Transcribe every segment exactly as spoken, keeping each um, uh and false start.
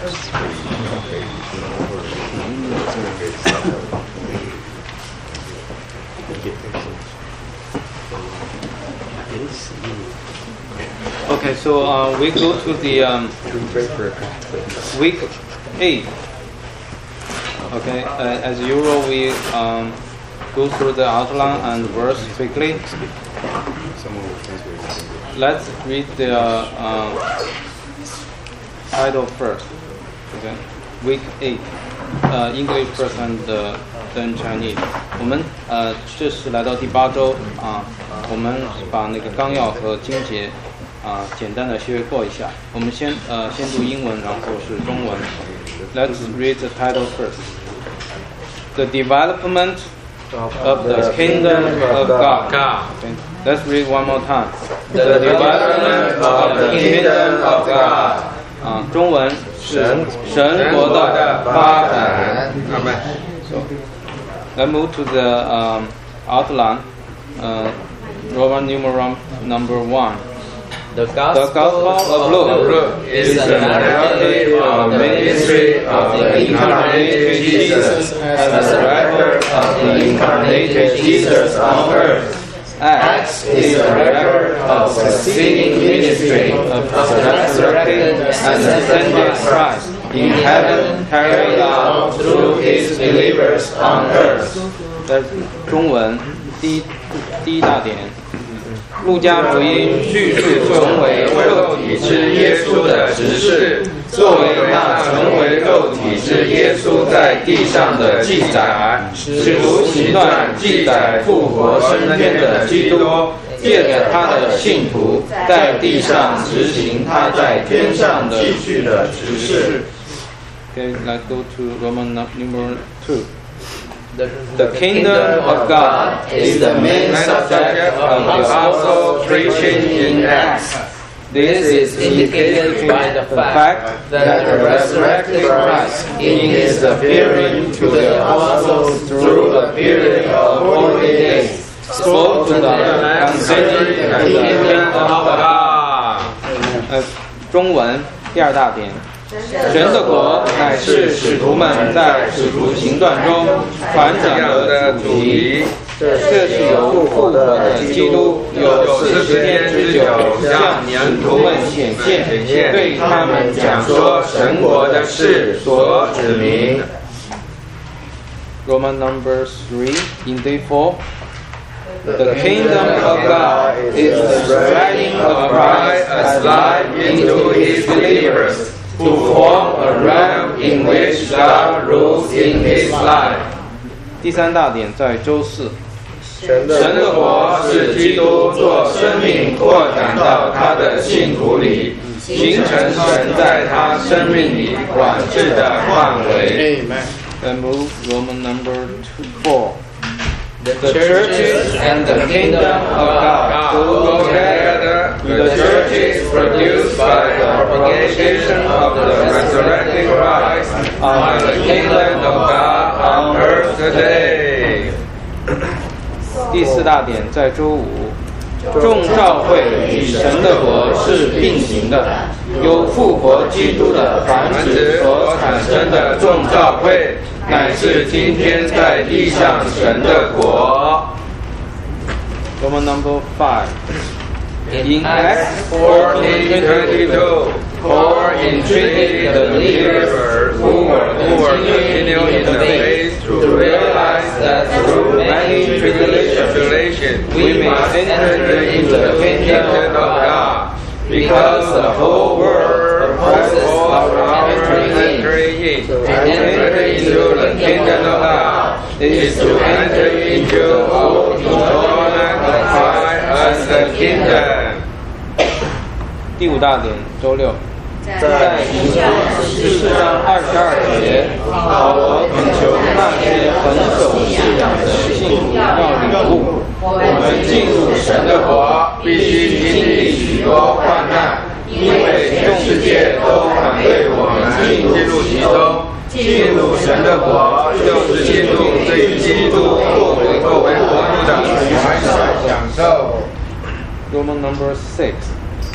Okay, so uh, we go to the um, week eight. Okay, uh, as usual, we um, go through the outline and verse quickly. Let's read the uh, title first. Okay, week eight. Uh, English first and uh, then Chinese. 我们呃这是来到第八周啊，我们把那个纲要和经节啊简单的学过一下。我们先呃先读英文，然后是中文。Let's read the title first. The development of the kingdom of God. Okay. Let's read one more time. The development of the kingdom of God. 啊，中文神神国的发展。So, let's move to the um, outline. Uh, Roman numeral number one. The Gospel, the Gospel of Luke, Luke is the narrative of the ministry of the incarnated Jesus as a record of the incarnated Jesus on earth. Acts is a record of succeeding ministry of the resurrected and ascended Christ in heaven carried out through his believers on earth. 在中文第一第一大点，路加福音叙述成为肉体之耶稣的执事，作为那成为肉体之耶稣在地上的记载，使徒行传记载复活升天的基督，借着他的信徒在地上执行他在天上的继续的执事。Okay, let's go to Roman numeral two. The, the kingdom of God is the main subject of the apostles' preaching in Acts. This is indicated by the fact that the resurrected Christ, in his appearing to the apostles through a period of forty days, spoke to them concerning the kingdom of God. 呃，中文第二大点。神的国乃是使徒们在使徒行传中传讲的主题。这是由复活的基督有四十天之久向使徒们显现，对他们讲说神国的事所指明。Roman number three in day four. The kingdom of God is the spreading of Christ as light into his believers, to form a realm in which God rules in his life. 第三大点在周四。神的国是基督做生命扩展到他的信徒里，形成神在他生命里管制的范围。Then move Roman number two, four. The churches and the kingdom of God go together. The churches produced by the propagation of the resurrected Christ are the kingdom of God on earth today. 第四大点在周五，众教会与神的国是并行的，由复活基督的繁殖所产生的众教会，乃是今天在地上神的国。Roman number five. In Acts fourteen twenty-two, Paul entreated the believers who were continuing in the faith to realize that through many tribulations we must enter into the kingdom of God, because the whole world opposes our entering in. To enter into the kingdom of God is to enter into all enjoyment of Christ as the kingdom. 第五大点，周六，在以上十四章二十二节，保罗恳求那些恒守信仰的信徒要领悟，我们进入神的国，必须经历许多患难，因为全世界都反对我们进入其中。进入神的国，就是进入对基督作为作为活的完全享受。Roman number six.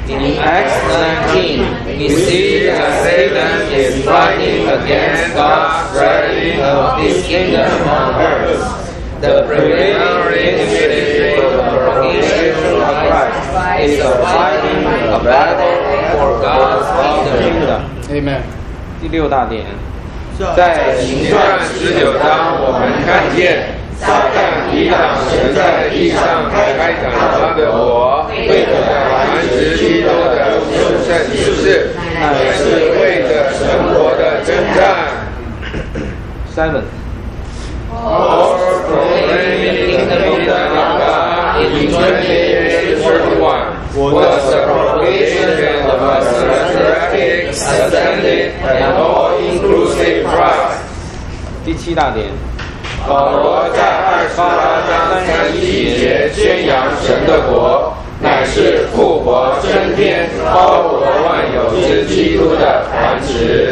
In Acts nineteen, we see that Satan is fighting against God's spreading of His kingdom on earth. The prevailing ministry of the propagation of Christ is a fighting a battle for God's kingdom. Amen. 第六大点， 在行传十九章，我们看见撒旦抵挡神在地上开展他的国，为着繁殖基督的圣圣之事，也是为着神国的征战。 Seven. Or proclaiming the kingdom of God in twenty-eight thirty-one was the propagation of a seraphic, ascended, and all-inclusive Christ. 第七大点， 保罗在二十八章三十一节宣扬神的国，乃是复活升天、包罗万有之基督的繁殖。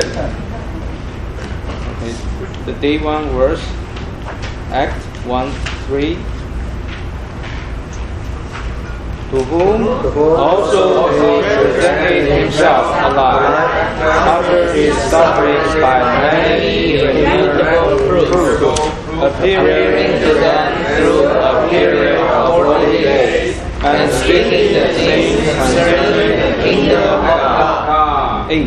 The day one verse, Act one three. To whom also he presented himself alive after his sufferings by many immutable proofs, appearing to them through a period of forty days, and speaking the things concerning the kingdom of God. Eight.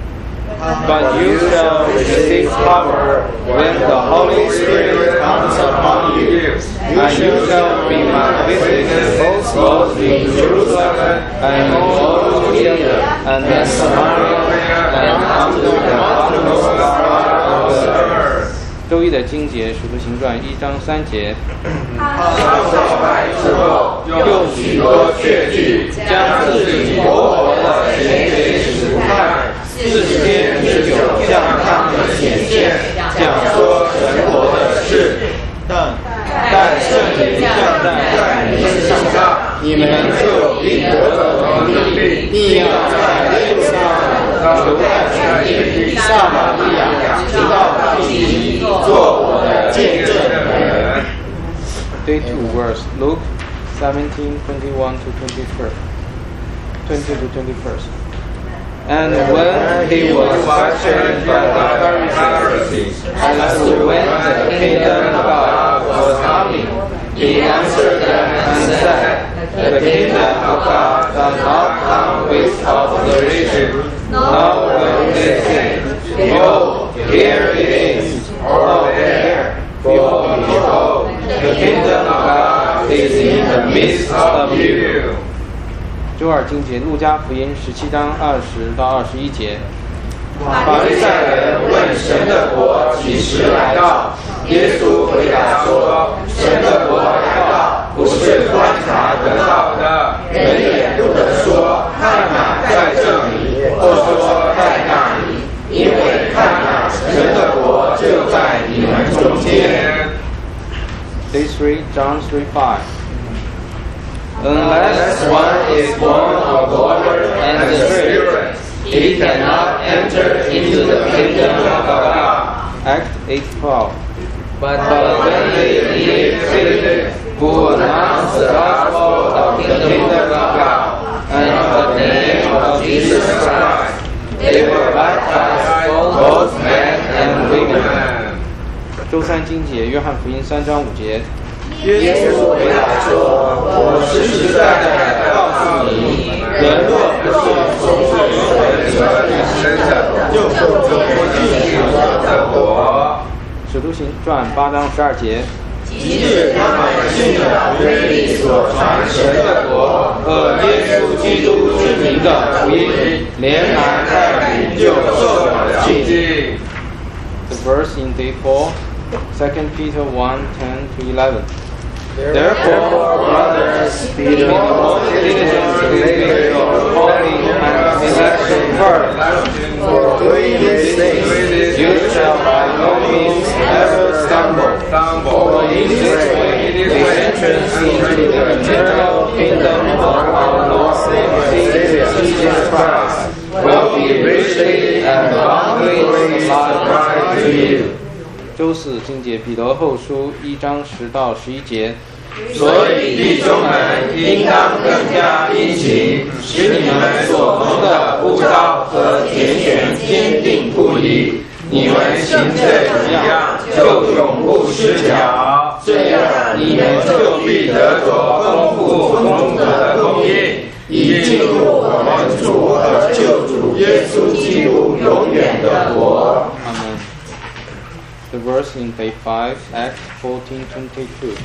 But you shall receive power when the Holy Spirit comes upon you, and you shall be my witnesses both in Jerusalem and in all Judea and in Samaria and unto the uttermost part of the earth. 周一的经节，《使徒行传》一章三节。 他受害之后，用许多确据将自己活活的显给使徒看。四天之久向他们显现，讲说神国的事。但但圣灵降在你们身上，你们就必得着能力，必要在耶路撒冷、犹太全地、撒玛利亚，直到地极，做我的见证人。 Day two verse Luke seventeen twenty one to twenty first, twenty to twenty first. And when he was questioned by the Pharisees as to when the kingdom of God was coming, he answered them and said, The kingdom of God does not come with observation, nor will they say, Behold, here it is, or there, for behold, the kingdom of God is in the midst of you. 周二经节，路加福音十七章二十到二十一节。 法利赛人问神的国几时来到？耶稣回答说：神的国来到，不是观察得到的，人也不能说看哪在这里，或说在那里，因为看哪，神的国就在你们中间。 Day three, John three five. Unless one is born of water and the Spirit, he cannot enter into the kingdom of God. Act eight twelve. But when they believed Philip, who announced the gospel of the kingdom of God, and of the name of Jesus Christ, they were baptized, both men and women. 周三经节，约翰福音三章五节。 耶稣回答说：“我实实在在地告诉你，人若不是从水和灵生的，就不能进入神的国。” 使徒行传八章十二节。 即使他们信了腓力所传神的国和耶稣基督之名的福音，连男带女就受了洗净。 The verse in day four, Second Peter one ten to eleven. Therefore, brothers, be the most diligent to make your calling and election first. For doing these things, you shall by no means ever stumble. For in this way, the entrance into the eternal kingdom of our Lord and Savior Jesus Christ will be richly and bountifully supplied to you. 周四经节，彼得后书一章十到十一节。 所以弟兄们应当更加殷勤，使你们所蒙的呼召和拣选坚定不移。你们行这一样，就永不失脚，这样你们就必得着丰富丰足的供应，以进入我们主和救主耶稣基督永远的国。 Amen. The verse in page five, Acts fourteen twenty-two.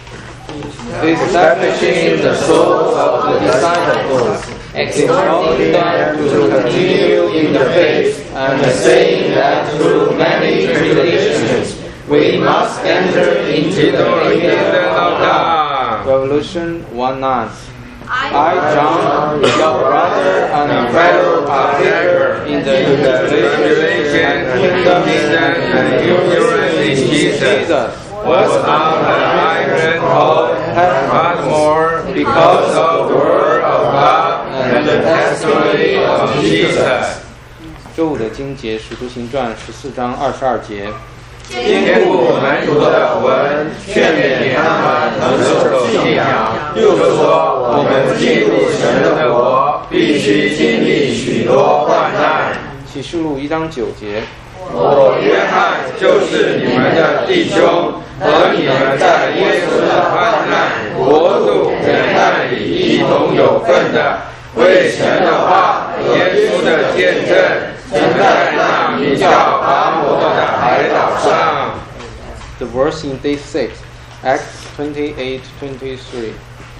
Establishing the souls of the disciples, exhorting them to continue in the faith, and saying that through many tribulations we must enter into the kingdom of God. Revelation one nine. I, John, your brother and fellow partaker in the tribulation, kingdom, and endurance in Jesus, was on the island of Patmos because of the word of God and the testimony of Jesus. 周五的经节《使徒行传》十四章二十二节。 坚固门徒的魂，劝勉他们能守信仰。又说，我们进入神的国，必须经历许多患难。 启示录一章九节。 我约翰就是你们的弟兄，和你们在耶稣的患难、国度、忍耐里一同有份的，为神的话、耶稣的见证。 曾在那名叫拔摩的海岛上。 The verse in day six, Acts twenty-eight twenty-three.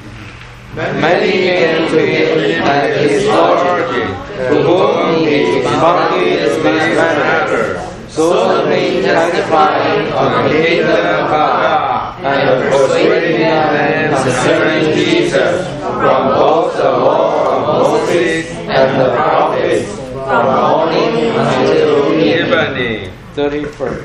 Many came to him at his authority, to whom he expounded this matter, solemnly testifying of the kingdom of God, and persuading them concerning Jesus from both the law of Moses and the prophets. From morning until evening. thirty-one.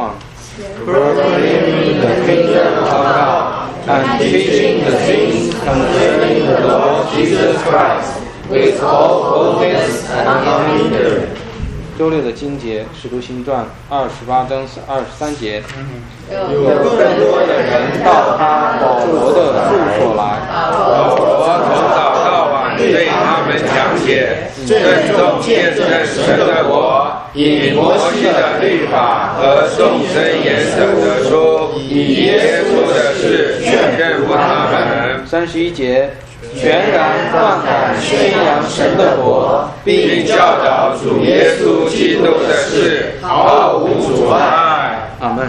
Proclaiming the kingdom of God and teaching the things concerning the Lord Jesus Christ with all boldness and unhindered. 周六的经节，《使徒行传》二十八章二十三节。有更多的人到他保罗的住所来。 保罗从早到晚对他们讲解。 郑重见证神的国，以摩西的律法和众神言者的书，以耶稣的事劝认他们。 三十一节，全然放胆宣扬神的国， 并教导主耶稣基督的事，毫无阻碍。 阿门。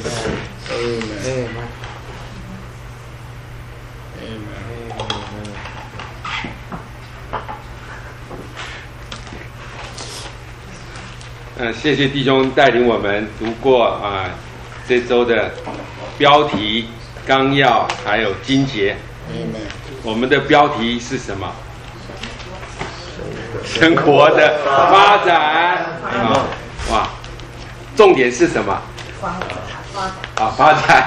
呃，谢谢弟兄带领我们读过啊、呃、这周的标题、纲要还有经节。我们的标题是什么？生活的发展啊！哇，重点是什么？啊，发展，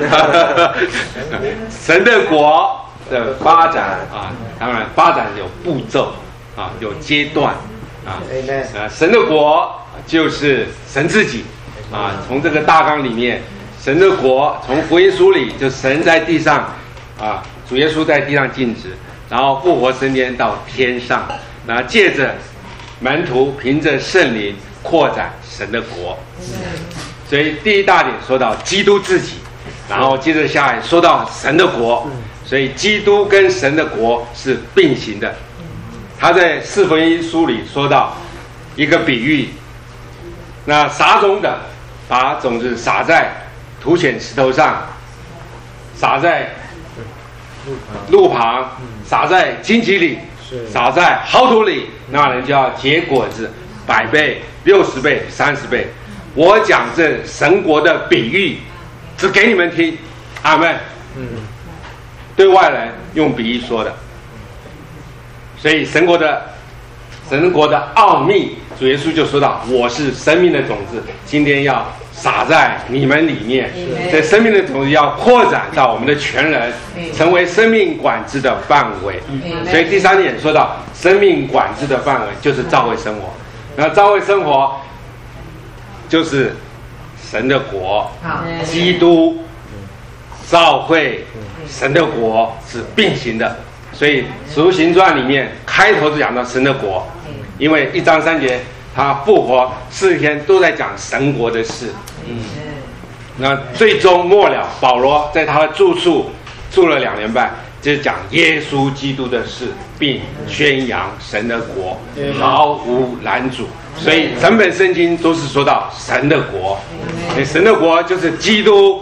神的国的发展啊，当然发展有步骤啊，有阶段啊。啊，神的国就是神自己啊。从这个大纲里面，神的国从福音书里就神在地上啊，主耶稣在地上尽职，然后复活升天到天上，然后借着门徒凭着圣灵扩展神的国。所以第一大点说到基督自己，然后接着下来说到神的国，所以基督跟神的国是并行的。他在四福音书里说到一个比喻，那撒种的把种子撒在土浅石头上，撒在路旁，撒在荆棘里，撒在好土里，那人就要结果子，百倍、六十倍、三十倍。我讲这神国的比喻，只给你们听，阿们。嗯，对外人用比喻说的，所以神国的神国的奥秘，主耶稣就说到：“我是生命的种子，今天要撒在你们里面。这生命的种子要扩展到我们的全人，成为生命管制的范围。所以第三点说到，生命管制的范围就是教会生活。那教会生活。”就是神的国，基督教会、神的国是并行的。所以《使徒行传》里面开头就讲到神的国，因为一章三节，他复活四天都在讲神国的事。那最终末了，保罗在他的住处住了两年半，就是讲耶稣基督的事，并宣扬神的国，毫无拦阻。所以整本圣经都是说到神的国，神的国就是基督，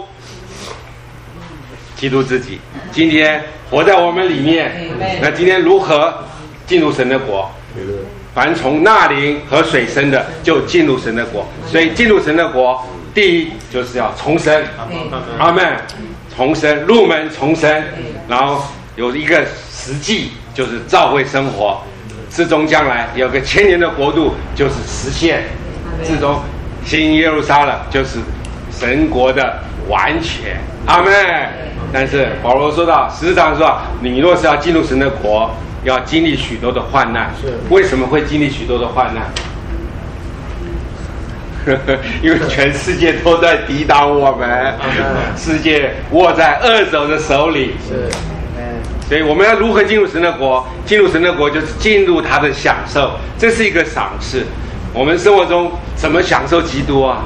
基督自己今天活在我们里面。那今天如何进入神的国？凡从纳灵和水生的，就进入神的国。所以进入神的国，第一就是要重生，阿们，重生，入门重生，然后有一个实际就是教会生活，至终将来有个千年的国度就是实现，至终新耶路撒冷就是神国的完全，阿们。但是保罗说到，实际上说，你若是要进入神的国，要经历许多的患难。为什么会经历许多的患难？因为全世界都在抵挡我们，世界握在恶者的手里。所以我们要如何进入神的国？进入神的国就是进入他的享受，这是一个赏赐。我们生活中怎么享受基督啊？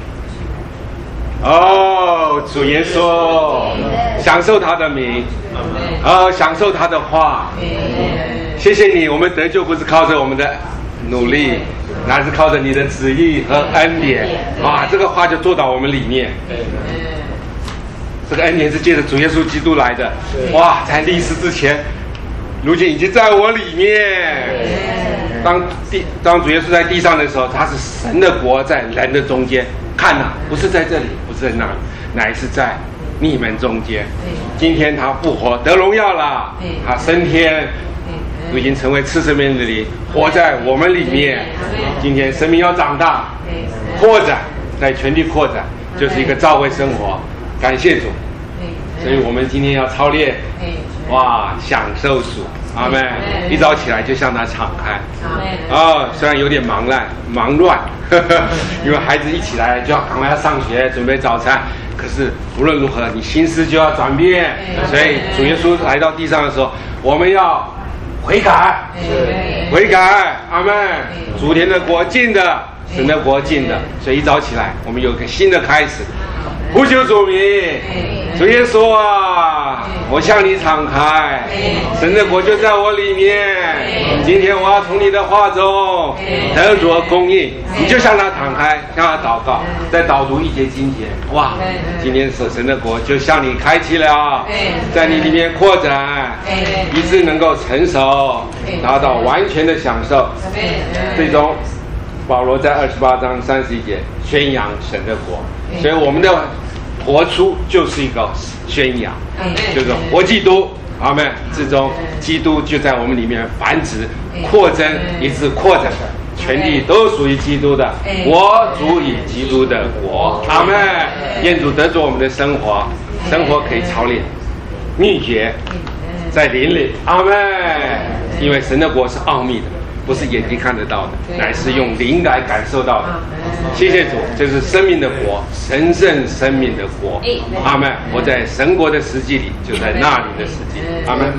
哦，主耶稣，享受他的名，哦，享受他的话。谢谢你，我们得救不是靠着我们的努力，那是靠着你的旨意和恩典。哇，这个话就做到我们里面。这个恩典是借着主耶稣基督来的。哇，在历史之前，如今已经在我里面。当地当主耶稣在地上的时候，他是神的国在人的中间。看呐、啊，不是在这里，不是在那里，乃是在你们中间。今天他复活得荣耀了，他升天，已经成为次生命的灵，活在我们里面。今天生命要长大，扩展，在全地扩展，就是一个教会生活。感谢主，所以我们今天要操练，哇，享受主。阿们，一早起来就向他敞开。哦，虽然有点忙乱，忙乱，呵呵，因为孩子一起来就要赶快要上学，准备早餐。可是无论如何，你心思就要转变。所以主耶稣来到地上的时候，我们要悔改，悔改。阿们，主天的国近的，神的国近的。所以一早起来，我们有个新的开始。呼求主名，主耶稣啊，我向你敞开，神的国就在我里面。今天我要从你的话中得着供应，你就向他敞开，向他祷告，再导读一节经节。哇，今天是神的国就向你开启了，在你里面扩展，以致能够成熟，达到完全的享受。最终保罗在二十八章三十一节宣扬神的国，所以我们的活出就是一个宣扬，就是活基督。阿们，至终基督就在我们里面繁殖、扩增，以致扩展，全地都属于基督的。我主以基督的国。阿们，愿主得着我们的生活，生活可以操练，秘诀在灵里。阿们，因为神的国是奥秘的。不是眼睛看得到的，乃是用灵来感受到的。谢谢主，这是生命的国，神圣生命的国。阿们。我在神国的实际里，就在那里的实际。阿们。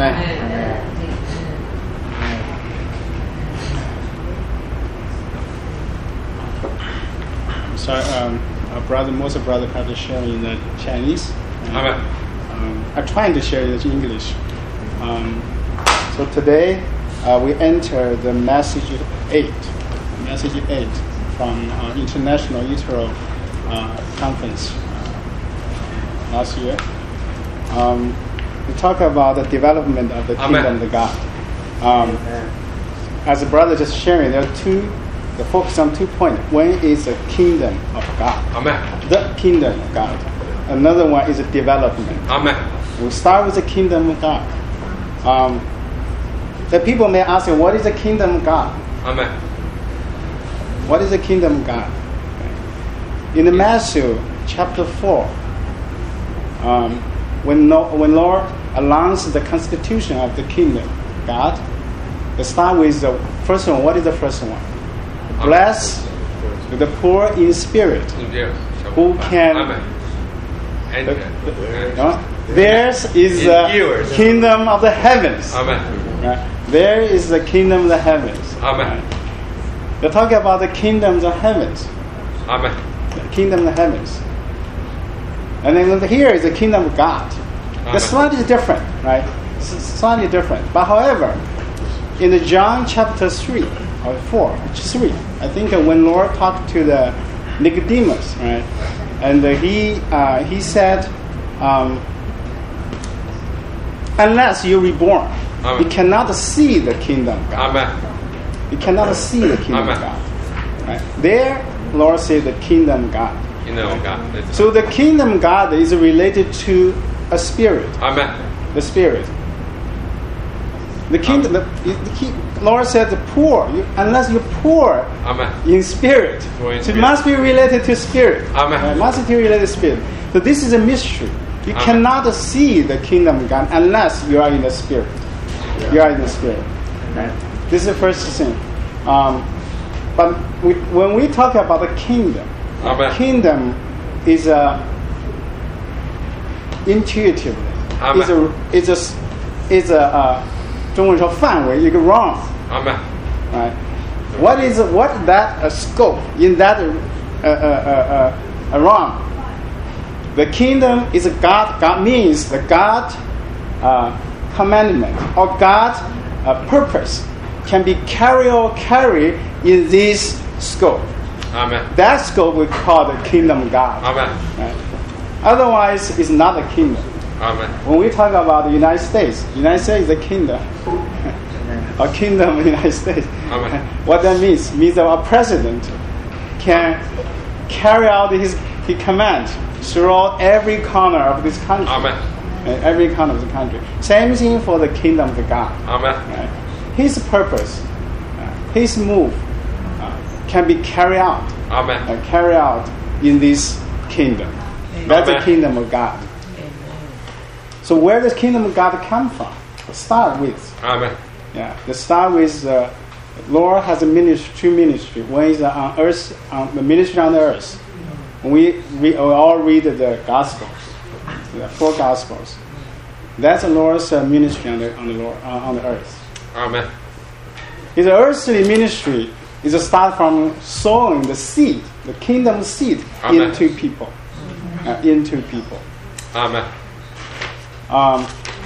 So, um, our brother, Moses brother, had to share in the Chinese. Amen. Um, I'm trying to share in English. Um, so today. Uh, we enter the message eight, message eight from uh, International Israel uh, Conference uh, last year. Um, we talk about the development of the kingdom Amen. Of God. Um, as the brother just sharing, there are two. The focus on two points. One is the kingdom of God. Amen. The kingdom of God. Another one is a development. Amen. We'll start with the kingdom of God. Um, The people may ask you, what is the kingdom of God? Amen. What is the kingdom of God? In the Matthew chapter four, um, when, no, when Lord announced the constitution of the kingdom of God, they start with the first one. What is the first one? Bless the poor in spirit, who can Enter. No? Theirs is the yours. kingdom of the heavens. Amen. Right? There is the kingdom of the heavens. Amen. Right? They're talking about the kingdom of the heavens. Amen. The kingdom of the heavens. And then here is the kingdom of God. Amen. The slightly different, right? S- slightly different. But however, in the John chapter three or four, three, I think uh, when Lord talked to the Nicodemus, right, and uh, he uh, he said, um, unless you're reborn, Amen. you cannot see the kingdom of God. Amen. You cannot see the kingdom Amen. of God. Right? There, Lord said the kingdom of God. Kingdom of God. That's So the kingdom of God is related to a spirit. Amen. The spirit. The kingdom. The, the key, Lord said the poor. You, unless you're poor Amen. in spirit, Poor in so spirit. it must be related to spirit. Amen. Right? Must be related to spirit. So this is a mystery. You Amen. cannot see the kingdom of God unless you are in the spirit. You are in the spirit. Right? This is the first thing. Um, but we, when we talk about the kingdom, Amen. kingdom is a intuitively. Amen. It's a it's a it's a uh, 中文说范围一个 realm, Amen. right? What is what that uh, scope in that uh, uh, uh, uh, realm? The kingdom is a God. God means the God uh, commandment or God uh, purpose can be carried or carried in this scope. Amen. That scope we call the kingdom of God. Amen. Right? Otherwise, it's not a kingdom. Amen. When we talk about the United States, United States is a kingdom. A kingdom of the United States. Amen. What that means means that our president can carry out his, his command throughout every corner of this country. Amen. Uh, Every corner of the country. Same thing for the kingdom of God. Amen. Right? His purpose, uh, his move, uh, can be carried out. Amen. Uh, carry out in this kingdom. That's Amen. the kingdom of God. So where does kingdom of God come from? Start with, Amen. yeah. The start with uh, Lord has a ministry, two ministry. One is uh, on earth, on the ministry on the earth. We we all read the Gospels, the four Gospels. That's the Lord's uh, ministry on the on the Lord uh, on the earth. Amen. His earthly ministry is a start from sowing the seed, the kingdom seed, Amen. into people, uh, into people. Amen. Um,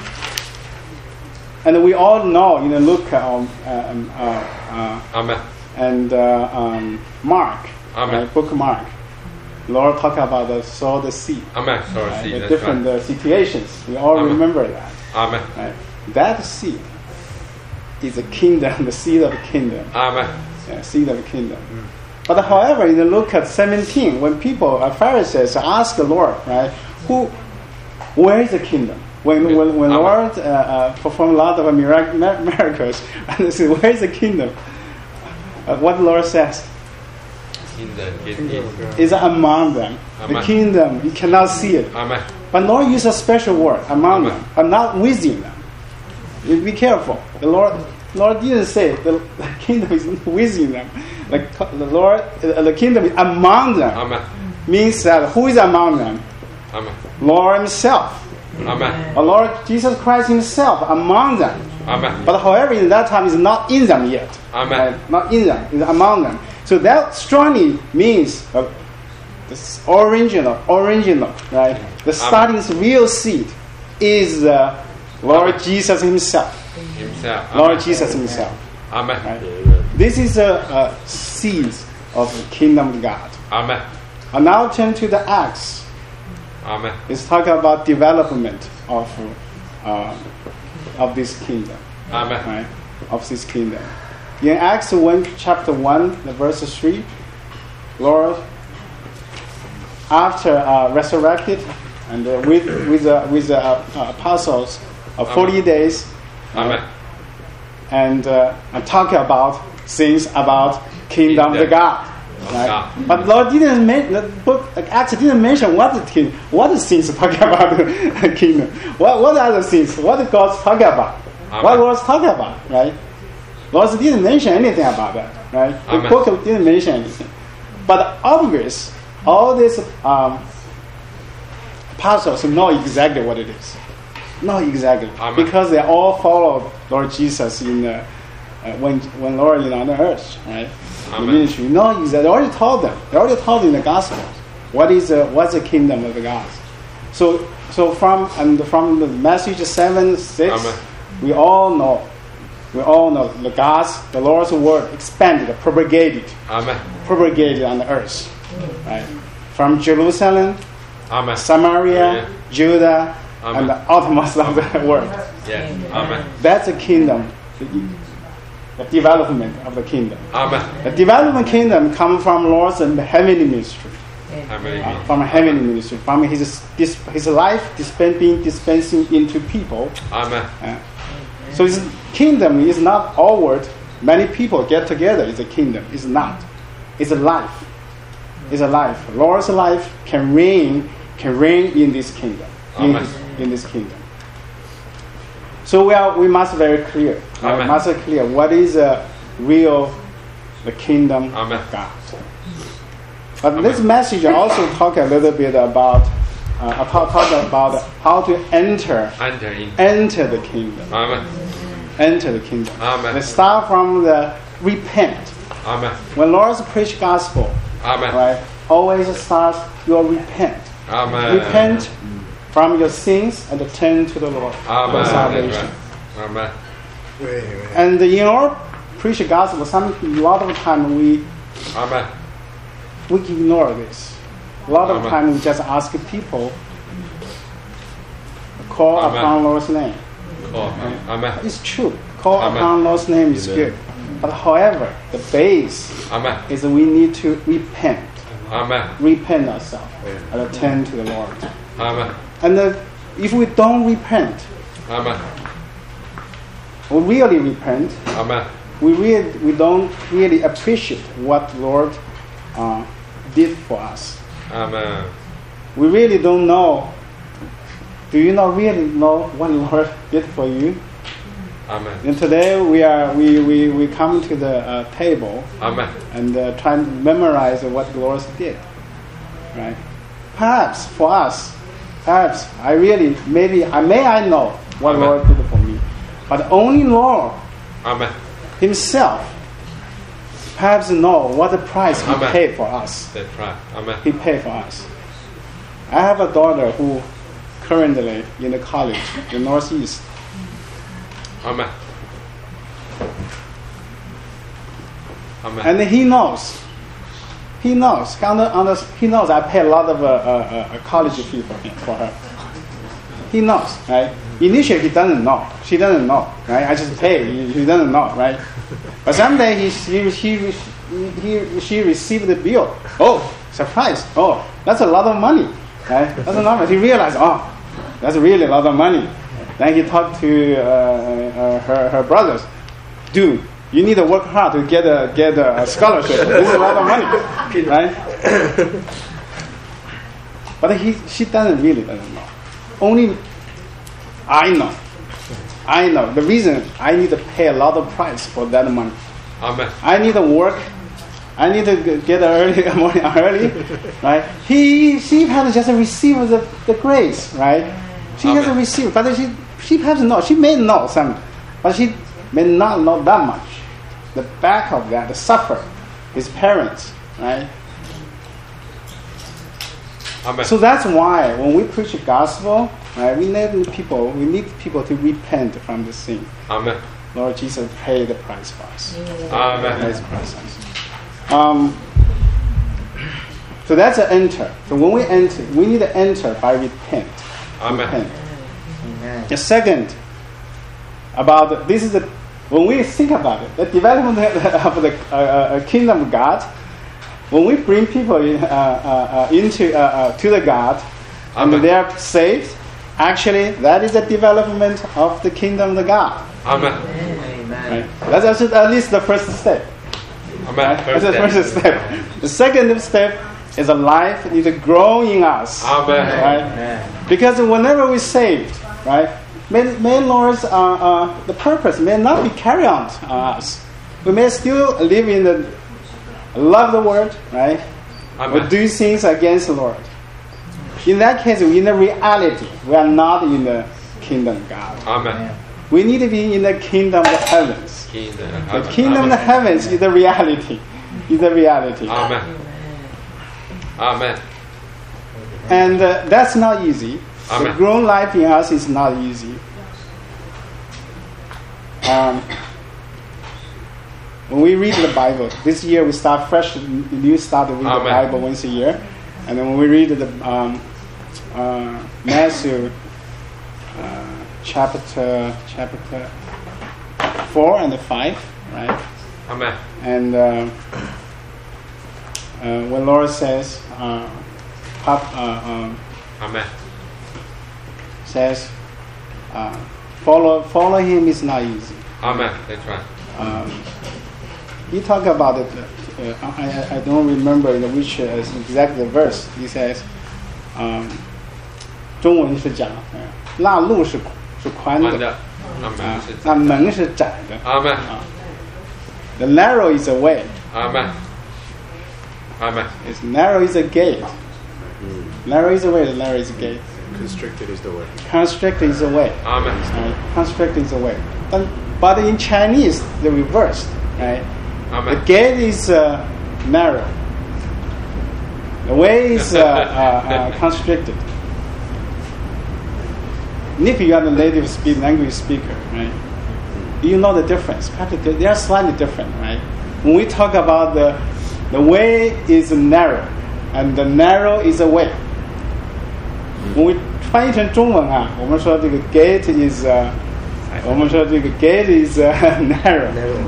and we all know in the Luke um, um, uh, uh, Amen. and uh, um, Mark, Amen. right, book Mark, Lord talk about the sow the seed, Amen. Sorry, right, see, the that's different right. uh, situations. We all Amen. remember that. Amen. Right? That seed is a kingdom, the seed of the kingdom. Amen. Yeah, seed of the kingdom. Mm. But however, in the Luke at seventeen, when people, uh, Pharisees, ask the Lord, right, who, where is the kingdom? When when, when Amen. Lord uh, uh, performed a lot of mirac- miracles, and they say, where is the kingdom? Uh, what the Lord says In the kingdom. is among them. Amen. The kingdom, you cannot see it. Amen. But Lord used a special word, among Amen. them, but not within them. You be careful. The Lord, Lord didn't say the, the kingdom is within them. The, the Lord, uh, the kingdom is among them. Amen. Means that who is among them? Amen. Lord Himself. Amen. The Lord Jesus Christ Himself among them. Amen. But however, in that time, is not in them yet. Amen. Right? Not in them, is among them. So that strongly means uh, the original, original, right? The starting real seed is uh, Lord Amen. Jesus Himself. Himself. Lord Amen. Jesus Himself. Amen. Right? This is a, a seed of the kingdom of God. Amen. And now turn to the Acts. Amen. It's talking about development of uh, of this kingdom, Amen. right? Of this kingdom. In Acts one, chapter one, the verse three, Lord, after uh, resurrected and uh, with with uh, with the uh, uh, apostles, uh, forty Amen. days, Amen. uh, and uh, and talk about things about kingdom of the Kingdom. God. Right? God. But Lord didn't make the book. Like, Acts didn't mention what the king, what the things talking about the kingdom. What what other things? What God's talking about? Amen. What God's talking about? Right? Lord didn't mention anything about that. Right? The Amen. book didn't mention anything. But obvious, all these um, apostles know exactly what it is. Know exactly. Amen. Because they all followed Lord Jesus in uh, uh, when when Lord is on the earth, right? The Amen. ministry. Know exactly. They already told them. They already told in the gospel what is uh, what's the kingdom of the God. So so from and from the message seven six, Amen. we all know. We all know the God's, the Lord's word expanded, propagated, Amen. propagated on the earth, right? From Jerusalem, Amen. Samaria, Yeah. Judah, Amen. and the utmost of the world. Yes. Amen. That's the kingdom, the, the development of the kingdom. Amen. The development kingdom comes from Lord's heavenly ministry, Amen. uh, from heavenly ministry, from His dis, His life dispensing dispensing into people. Amen. Uh, so His kingdom is not outward. Many people get together. It's a kingdom. It's not. It's a life. It's a life. Lord's life can reign, can reign in this kingdom. In, Amen. his, in this kingdom. So we are. We must very clear. We Amen. must be clear what is a real, the kingdom Amen. of God. But this message also talk a little bit about uh, talk, talk about how to enter Enter in. enter the kingdom. Amen. Enter the kingdom. Amen. They start from the repent. Amen. When Lord preach gospel, Amen. right, always start your repent. Amen. Repent from your sins and turn to the Lord for Amen. salvation. Amen. And in our preach gospel, some a lot of time we Amen. we ignore this. A lot of Amen. time we just ask people call Amen. upon Lord's name. Call. Amen. It's true. Call Amen. upon Lord's name is good. But however, the base Amen. is we need to repent. Amen. Repent ourselves and turn to the Lord. Amen. And uh, if we don't repent, Amen. we really repent, Amen. we really we don't really appreciate what Lord uh, did for us. Amen. We really don't know. Do you not really know what Lord did for you? Amen. And today we are we, we, we come to the uh, table Amen. and uh, try to memorize what the Lord did, right? Perhaps for us, perhaps I really maybe I may I know what Amen. Lord did for me, but only Lord Amen. Himself perhaps know what the price He Amen. paid for us. That's right. Amen. He paid for us. I have a daughter who currently in the college in Northeast. Amen. Amen. And he knows. He knows. On the, on the, he knows I pay a lot of uh, uh, uh, college fee for him, for her. He knows, right? Initially, he doesn't know. She doesn't know, right? I just pay. He, he doesn't know, right? But someday he, he, he, he, she received the bill. Oh, surprise! Oh, that's a lot of money, right? That's a lot. Of, he realized, oh, that's really a lot of money. Then he talked to uh, uh, her, her brothers. Dude, you need to work hard to get a get a scholarship. This is a lot of money, right? But he, she doesn't really doesn't know. Only I know. I know the reason I need to pay a lot of price for that money. Amen. I need to work. I need to get early morning early, right? He she has just received the, the grace, right? She Amen. has received, but she she has know. She may know some, but she may not know that much. The back of that, the suffer, his parents, right? Amen. So that's why when we preach the gospel, right, we need people, we need people to repent from the sin. Amen. Lord Jesus paid the price for us. Amen. Paid the price for us. Um, so that's an enter. So when we enter, we need to enter by repent. Amen. Repent. The second, about this is the when we think about it, the development of the uh, uh, kingdom of God. When we bring people in, uh, uh, uh, into uh, uh, to the God, Amen. and they are saved, actually that is the development of the kingdom of the God. Amen. Right? That's also at least the first step. Amen. Right? First That's the step. first step. The second step is a life need to grow in us. Amen. Right? Because whenever we're saved, right, may, may Lord's uh, uh, the purpose may not be carried on on us. We may still live in the love the word, right? Amen. Or do things against the Lord. in that case, in the reality, we are not in the kingdom of God. Amen. We need to be in the kingdom of the heavens. Kingdom of The heaven. kingdom of the heavens is the reality. Is the reality. Amen. Amen. And uh, that's not easy. Amen. The grown life in us is not easy. Um, when we read the Bible, this year we start fresh, new start to read Amen. the Bible once a year. And then when we read the um, uh, Matthew uh, chapter chapter four and five, right? Amen. And uh, uh, when Lord says, uh, pop, uh, um, Amen. says, uh, follow follow Him is not easy. Amen. That's right. Um, he talk about it. Uh, I, I don't remember in which uh, exact verse. He says, um, 中文是讲，呃那路是是宽的， 宽的， 啊 Amen. 是那门是窄的。 Amen. 啊 The narrow is a way. Amen. Amen. It's narrow is a gate. Narrow is a way. The narrow is a gate. Constricted is the way. Constricted is a way. Amen. Right? Constricted is a way. But, but in Chinese, the reversed. Right? The Amen. gate is uh, narrow. The way is uh, uh, uh, constricted. If you are the native speak, language speaker, right? You know the difference. Practically, they are slightly different, right? When we talk about the the way is narrow, and the narrow is a way. When we 翻译成中文啊，我们说这个 gate is， uh, 我们说这个 gate is uh, narrow，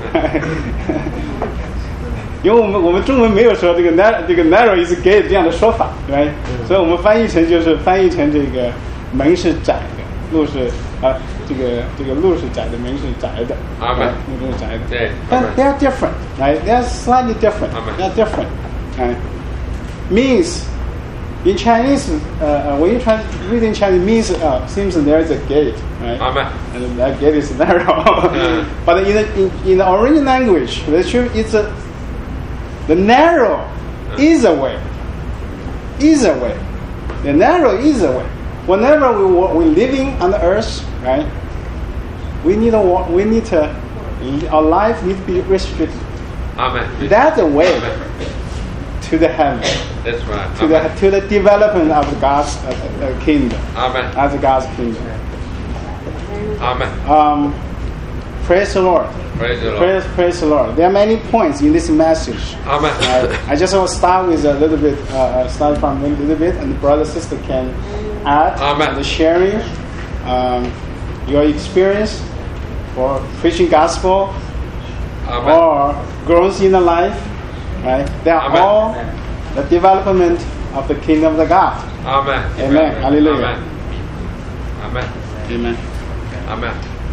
因为我们我们中文没有说这个 narrow 这个 narrow is gate 这样的说法，对吧？所以我们翻译成就是翻译成这个门是窄的，路是啊这个这个路是窄的，门是窄的， 阿门， 路是窄的。 对， But they are different, right? They are slightly different. Amen. They are different. Right? Means in Chinese, uh, uh, when you try reading Chinese, means uh, seems there is a gate, right? Amen. And that gate is narrow. Yeah. But in the in, in the original language, the truth is a the narrow is a way. Is a way. The narrow is a way. Whenever we wa- we living on the earth, right? We need a wa- we need to our life needs to be restricted. Amen. That's the way Amen. to the heaven, That's right. to the Amen. to the development of God's uh, uh, kingdom, Amen. as God's kingdom. Amen. Um, praise the Lord. Praise the Lord. Praise, praise the Lord. There are many points in this message. Amen. Uh, I just want to start with a little bit, uh, uh, start from a little bit, and the brother sister can add Amen. the sharing, um, your experience for preaching gospel Amen. or growth in the life. Right? They are Amen. all the development of the kingdom of the God. Amen. Amen. Hallelujah. Amen. Amen. Amen. Amen.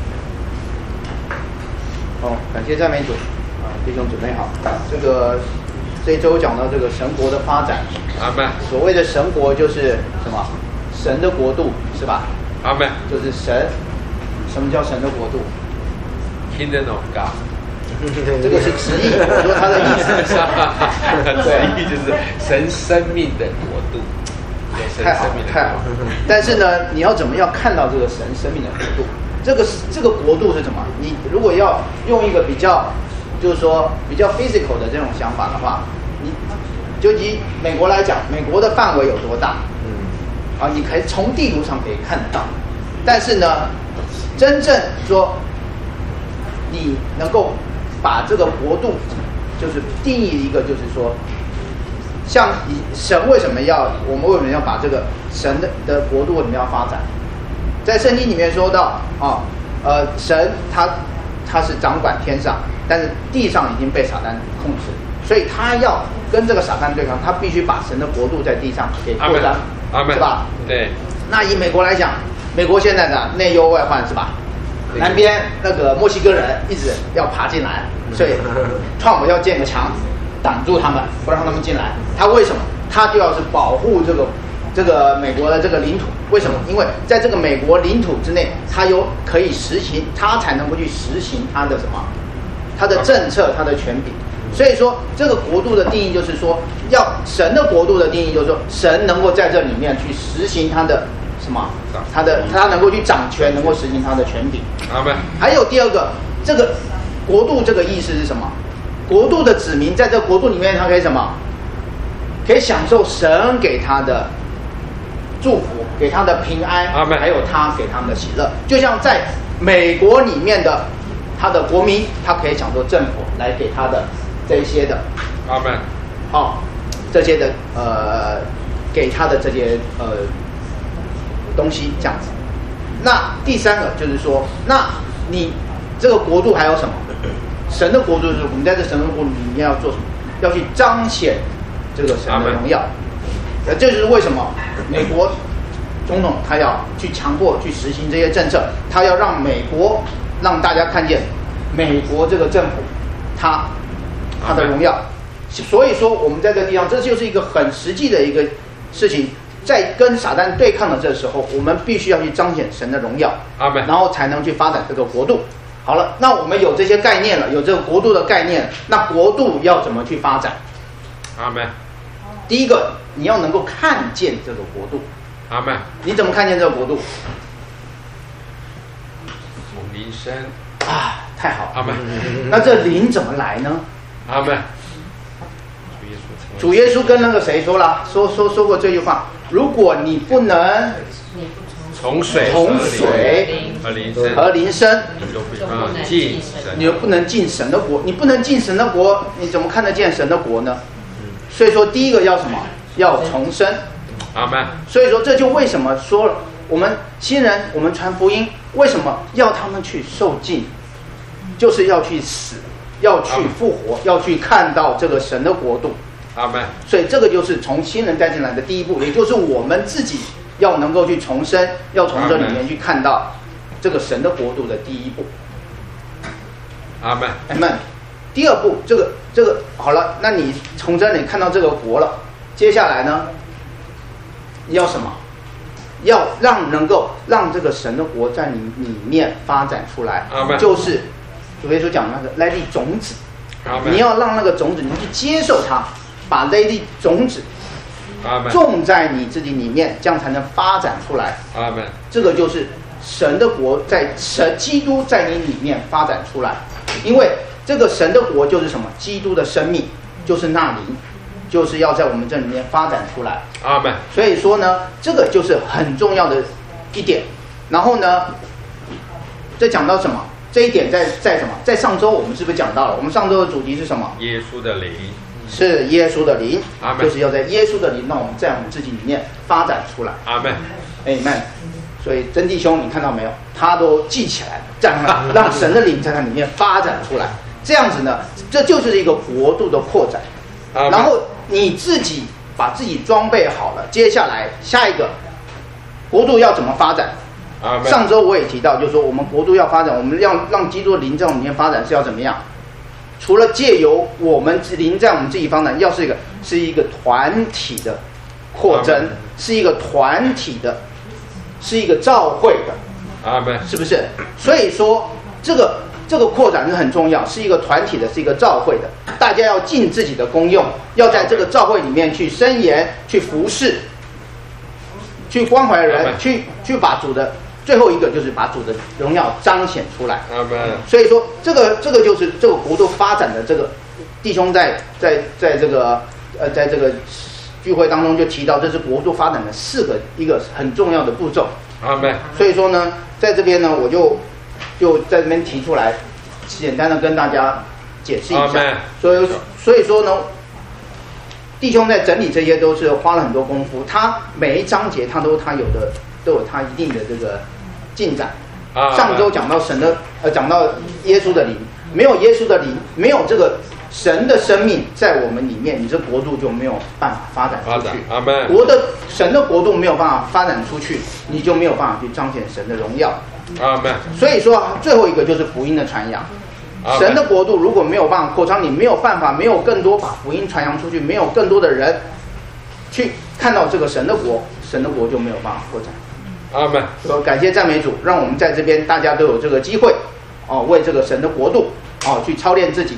好，感谢赞美主啊，弟兄姊妹好。这个这一周讲到这个神国的发展， Amen. 所谓的神国就是什么？神的国度是吧？ Amen. 就是神。什么叫神的国度？ Kingdom of God. 这个是直译，我说他的意思。 直译就是神生命的国度，有神太好了生命，的太好了。但是呢，你要怎么样看到这个神生命的国度？这个这个国度是什么？你如果要用一个比较，就是说比较 physical 的这种想法的话，你就以美国来讲，美国的范围有多大？嗯，啊，你可以从地图上可以看得到。但是呢，真正说你能够把这个国度，就是定义一个，就是说。像神为什么要我们为什么要把这个神的的国度为什么要发展？在圣经里面说到啊，呃，神他他是掌管天上，但是地上已经被撒旦控制，所以他要跟这个撒旦对抗，他必须把神的国度在地上给扩张，是吧？ 对。 那以美国来讲，美国现在的内忧外患是吧？南边那个墨西哥人一直要爬进来，所以川普要建个墙。挡住他们，不让他们进来。他为什么？他就要是保护这个这个美国的这个领土。为什么？因为在这个美国领土之内，他有可以实行，他才能够去实行他的什么？他的政策，他的权柄。 所以说，这个国度的定义就是说，要神的国度的定义就是说，神能够在这里面去实行他的什么？他的他能够去掌权，能够实行他的权柄。 阿门。 还有第二个，这个国度这个意思是什么？国度的子民在这个国度里面，他可以什么？可以享受神给他的祝福，给他的平安， 阿们， 还有他给他们的喜乐。就像在美国里面的他的国民，他可以享受政府来给他的这一些的， 阿们， 哦，这些的呃，给他的这些呃东西这样子。那第三个就是说，那你这个国度还有什么？神的国度就是我们在这神的国度里面要做什么？要去彰显这个神的荣耀。呃，这就是为什么美国总统他要去强迫去实行这些政策，他要让美国让大家看见美国这个政府他他的荣耀。所以说我们在这个地方，这就是一个很实际的一个事情。在跟撒旦对抗的这时候，我们必须要去彰显神的荣耀，然后才能去发展这个国度。好了，那我们有这些概念了，有这个国度的概念，那国度要怎么去发展？ 阿们。 第一个，你要能够看见这个国度。 阿们。 你怎么看见这个国度？ 从灵生。 啊，太好了。 阿们。 那这灵怎么来呢？ 阿们。 主耶稣跟那个谁说了？说说说过这句话：如果你不能从水从水和灵生和灵生， 你就不能进神， 你就不能进神的国。你不能进神的国，你怎么看得见神的国呢？所以说，第一个要什么？要重生。 阿们。 所以说，这就为什么说了，我们新人我们传福音，为什么要他们去受尽？就是要去死，要去复活，要去看到这个神的国度。 阿们。 所以这个就是从新人带进来的第一步，也就是我们自己要能够去重生，要从这里面去看到这个神的国度的第一步。 阿们。 阿们。第二步，这个这个好了，那你从这里看到这个国了，接下来呢，要什么？要让能够让这个神的国在你里面发展出来，就是主耶稣讲那个来粒种子，你要让那个种子，你去接受它，把这一粒种子种在你自己里面，这样才能发展出来。 阿们。 这个就是神的国在神基督在你里面发展出来，因为这个神的国就是什么？基督的生命，就是那灵，就是要在我们这里面发展出来。 阿们。 所以说呢，这个就是很重要的一点。然后呢，这讲到什么？这一点在在什么？在上周我们是不是讲到了？我们上周的主题是什么？ 耶稣的灵。 是耶稣的灵， 阿们。 就是要在耶稣的灵，让我们在我们自己里面发展出来。 阿们。 阿们。所以真弟兄，你看到没有？他都记起来了，这样让神的灵在他里面发展出来。这样子呢，这就是一个国度的扩展。然后你自己把自己装备好了，接下来下一个国度要怎么发展？上周我也提到，就是说我们国度要发展，我们要让基督的灵在我们里面发展是要怎么样？除了借由我们灵在我们自己发展，要是一个是一个团体的扩增，是一个团体的，是一个召会的， 阿们， 是不是？所以说这个这个扩展是很重要，是一个团体的，是一个召会的，大家要尽自己的功用，要在这个召会里面去伸言、去服侍、去关怀人，去去把主的。最后一个就是把主的荣耀彰显出来。 阿们。 所以说，这个这个就是这个国度发展的这个弟兄在在在这个呃在这个聚会当中就提到，这是国度发展的四个一个很重要的步骤。 阿们。 所以说呢，在这边呢，我就就在这边提出来，简单的跟大家解释一下。 阿们。 所以所以说呢，弟兄在整理这些都是花了很多功夫，他每一章节他都他有的。都有它一定的这个进展。 啊、 上周讲到神的，呃，讲到耶稣的灵，没有耶稣的灵，没有这个神的生命在我们里面，你这国度就没有办法发展出去。 阿们。 国的神的国度没有办法发展出去，你就没有办法去彰显神的荣耀。 阿们。 所以说，最后一个就是福音的传扬。神的国度如果没有办法扩张，你没有办法，没有更多把福音传扬出去，没有更多的人去看到这个神的国，神的国就没有办法扩展。 阿们。 说感谢赞美主，让我们在这边大家都有这个机会，哦，为这个神的国度，哦，去操练自己，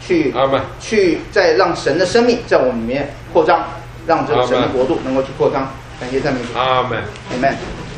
去 Amen 去再让神的生命在我们里面扩张，让这个神的国度能够去扩张。感谢赞美主。 阿门。 Amen。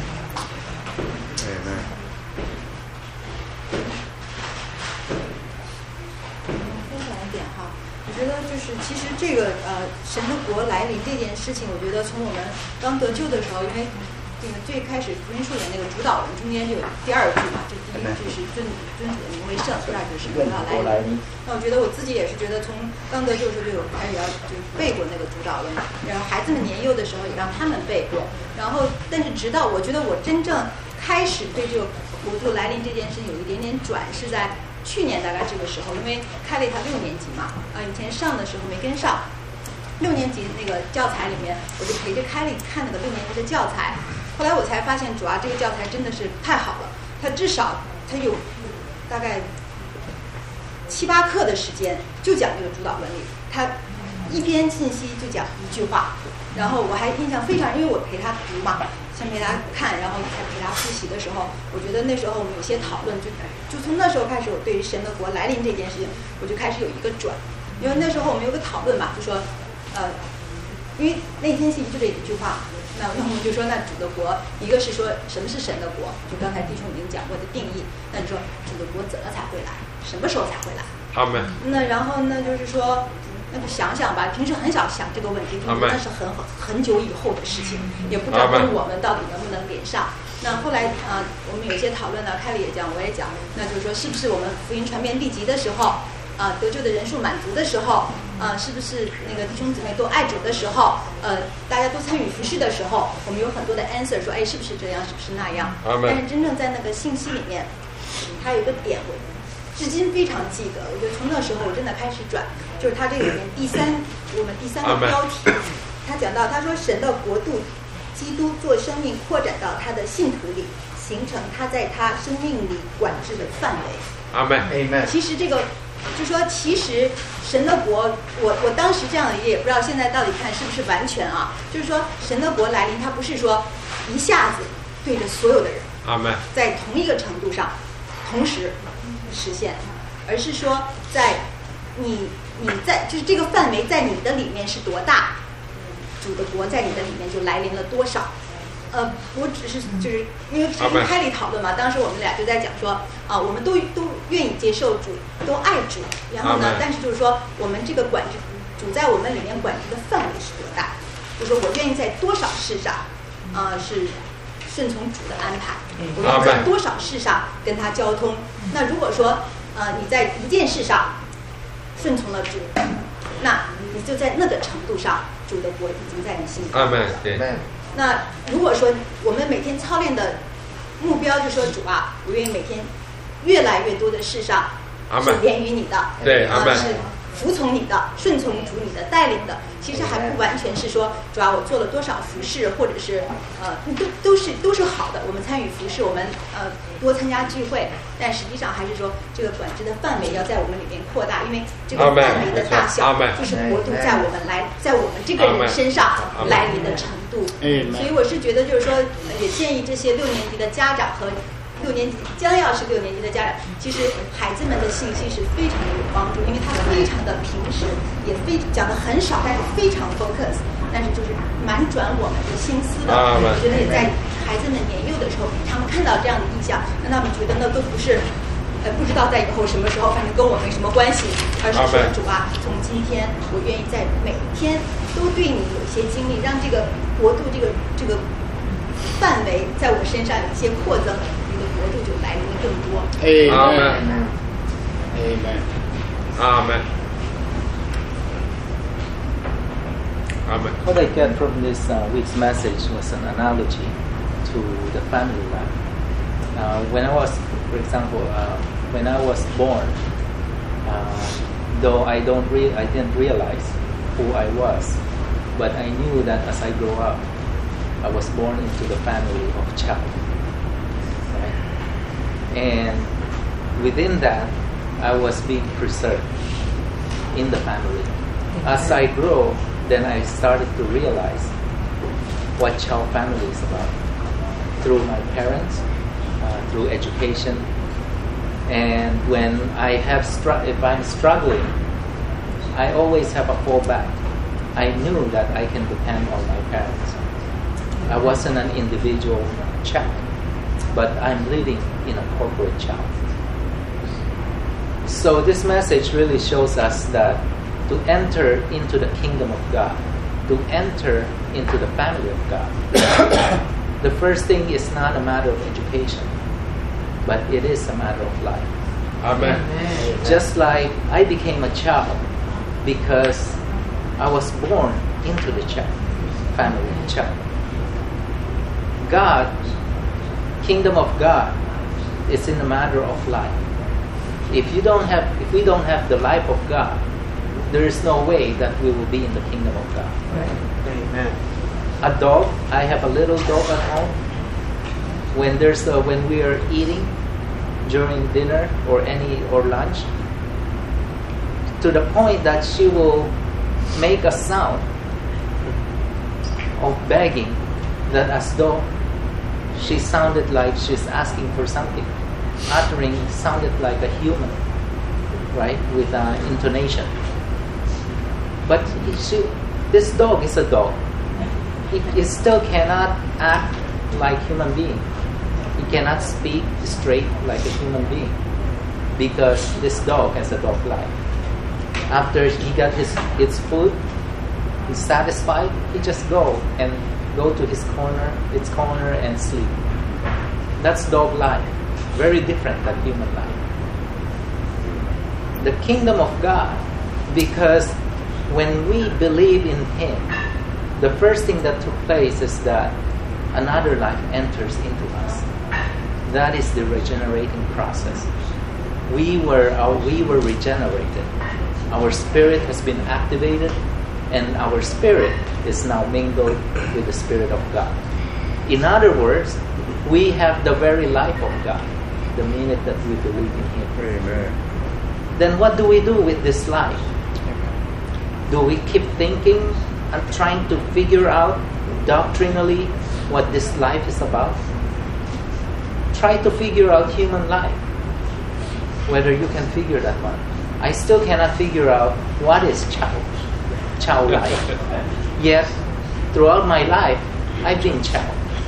我觉得就是其实这个呃神的国来临这件事情，我觉得从我们刚得救的时候，因为这个最开始福音书里那个主导文中间就有第二句嘛，就第一句是尊尊主的名为圣，第二句是国要来临。那我觉得我自己也是觉得从刚得救的时候就有开始要就背过那个主导文，然后孩子们年幼的时候也让他们背过，然后但是直到我觉得我真正开始对这个国度来临这件事情有一点点转，是在去年大概这个时候，因为开了他六年级嘛，啊、呃，以前上的时候没跟上，六年级那个教材里面，我就陪着凯莉看那个六年级的教材，后来我才发现，主要这个教材真的是太好了，它至少它有大概七八课的时间就讲这个主导文理，它一篇信息就讲一句话，然后我还印象非常，因为我陪他读嘛。先陪他看，然后才陪他复习的时候，我觉得那时候我们有些讨论，就就从那时候开始，我对于神的国来临这件事情，我就开始有一个转，因为那时候我们有个讨论嘛，就说，呃，因为那篇信息就这一句话，那我们就说，那主的国，一个是说什么是神的国，就刚才弟兄已经讲过的定义，那就说主的国怎么才会来，什么时候才会来？ 阿门。 那然后呢，就是说。那就想想吧，平时很少想这个问题，那是很很久以后的事情，也不知道跟我们到底能不能连上。那后来啊、呃，我们有一些讨论呢，凯莉也讲，我也讲，那就是说，是不是我们福音传遍地极的时候，啊、呃，得救的人数满足的时候，啊、呃，是不是那个弟兄姊妹都爱主的时候，呃，大家都参与服事的时候，我们有很多的 answer 说，哎，是不是这样，是不是那样？但是真正在那个信息里面，它有一个点我至今非常记得，我觉得从那时候我真的开始转，就是他这里面第三，我们第三个标题，他讲到他说神的国度，基督做生命扩展到他的信徒里，形成他在他生命里管制的范围。 阿门， 阿门。 其实这个就说，其实神的国，我我当时这样也不知道现在到底看是不是完全啊，就是说神的国来临，它不是说一下子对着所有的人， 阿门， 在同一个程度上同时实现，而是说在你你在就是这个范围在你的里面是多大，主的国在你的里面就来临了多少。呃，我只是就是因为是跟凯莉讨论嘛，当时我们俩就在讲说啊、呃，我们都都愿意接受主，都爱主，然后呢，但是就是说我们这个管制主在我们里面管制的范围是多大，就是说我愿意在多少事上啊、呃、是顺从主的安排，我愿意在多少事上跟他交通。那如果说呃你在一件事上顺从了主，那你就在那个程度上，主的国已经在你心里了。 对。 那如果说我们每天操练的目标，就说主啊，我愿意每天越来越多的事上是连于你的， 对， 啊、呃、是服从你的，顺从主你的带领的。其实还不完全是说主啊，我做了多少服事，或者是呃都都是都是好的。我们参与服事，我们呃多参加聚会，但实际上还是说这个管制的范围要在我们里面扩大，因为这个范围的大小就是国度在我们来在我们这个人身上来临的程度。所以我是觉得就是说，也建议这些六年级的家长和六年级将要是六年级的家长，其实孩子们的信息是非常的有帮助，因为他非常的平实，也非讲的很少，但是非常 focus， 但是就是蛮转我们的心思的。我觉得也在孩子们年幼的时候，他们看到这样的意象，让他们觉得那都不是，呃，不知道在以后什么时候，反正跟我没什么关系，而是说主啊，从今天我愿意在每一天都对你有一些经历，让这个国度这个这个范围在我身上有一些扩增。国度就来临的更多。 Amen. Amen. Amen. Amen. What I get from this uh, week's message was an analogy to the family life. Uh, when I was, for example, uh, when I was born, uh, though I don't re- I didn't realize who I was, but I knew that as I grow up, I was born into the family of child. And within that, I was being preserved in the family. As I grow, then I started to realize what child family is about through my parents, uh, through education. And when I have str- if I'm struggling I always have a fallback. I knew that I can depend on my parents. I wasn't an individual child, but I'm living in a corporate child. So this message really shows us that to enter into the kingdom of God, to enter into the family of God, the first thing is not a matter of education, but it is a matter of life. Amen. Just like I became a child because I was born into the child, family child. God, kingdom of God, is in a matter of life. If you don't have, if we don't have the life of God, there is no way that we will be in the kingdom of God. Amen. A dog, I have a little dog at home. When there's a, when we are eating during dinner or any or lunch, to the point that she will make a sound of begging, that as though she sounded like she's asking for something. Uttering sounded like a human, right, with uh, intonation. But he, she, this dog is a dog. He, he still cannot act like human being. He cannot speak straight like a human being because this dog has a dog life. After he got his its food, he's satisfied. He just go and go to his corner, its corner, and sleep. That's dog life. Very different than human life. The kingdom of God, because when we believe in Him, the first thing that took place is that another life enters into us. That is the regenerating process. We were our, we were regenerated. Our spirit has been activated, and our spirit is now mingled with the Spirit of God. In other words, we have the very life of God the minute that we believe in Him. Amen. Then what do we do with this life? Do we keep thinking and trying to figure out doctrinally what this life is about? Try to figure out human life, whether you can figure that one. I still cannot figure out what is Chow, Chow life. Yet, throughout my life, I've been Chow.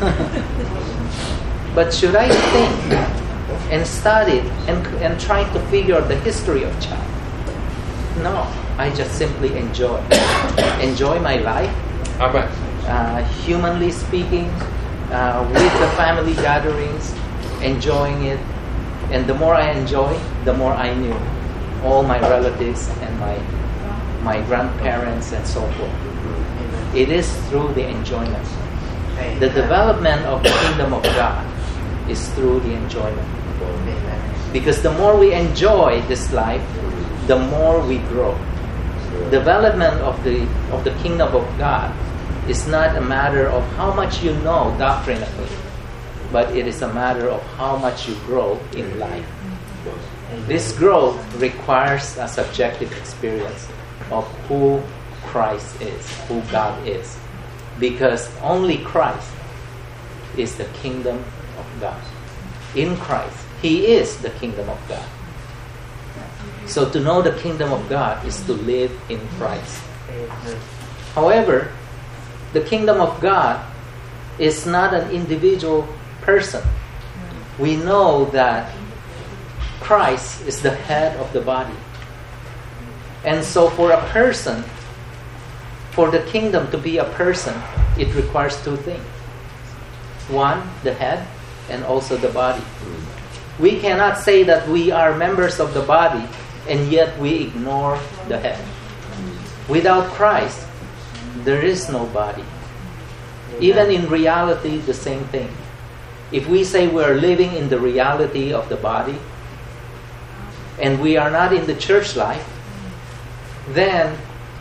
But should I think and study and, and try to figure out the history of Chow? No, I just simply enjoy. Enjoy my life. Amen. Uh, humanly speaking, uh, with the family gatherings, enjoying it. And the more I enjoy, the more I knew all my relatives and my my grandparents and so forth. It is through the enjoyment. The development of the kingdom of God is through the enjoyment. Because the more we enjoy this life, the more we grow. Development of the of the kingdom of God is not a matter of how much you know doctrinally, but it is a matter of how much you grow in life. This growth requires a subjective experience of who Christ is, who God is. Because only Christ is the kingdom of God. In Christ, He is the kingdom of God. So to know the kingdom of God is to live in Christ. However, the kingdom of God is not an individual person. We know that Christ is the head of the body. And so for a person, for the kingdom to be a person, it requires two things. One, the head, and also the body. We cannot say that we are members of the body and yet we ignore the head. Without Christ, there is no body. Even in reality, the same thing. If we say we are living in the reality of the body and we are not in the church life, then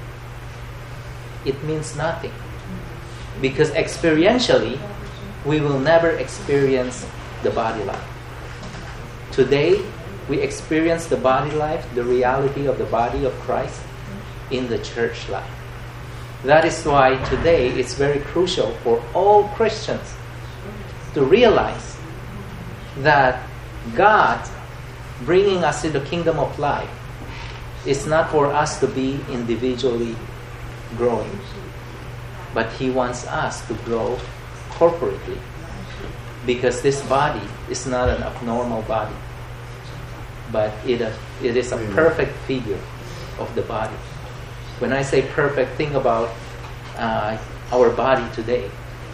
it means nothing. Because experientially, we will never experience the body life. Today, we experience the body life, the reality of the body of Christ in the church life. That is why today it's very crucial for all Christians to realize that God bringing us to the kingdom of life is not for us to be individually growing, but He wants us to grow corporately, because this body is not an abnormal body, but it, uh, it is a perfect figure of the body. When I say perfect, think about uh, our body today.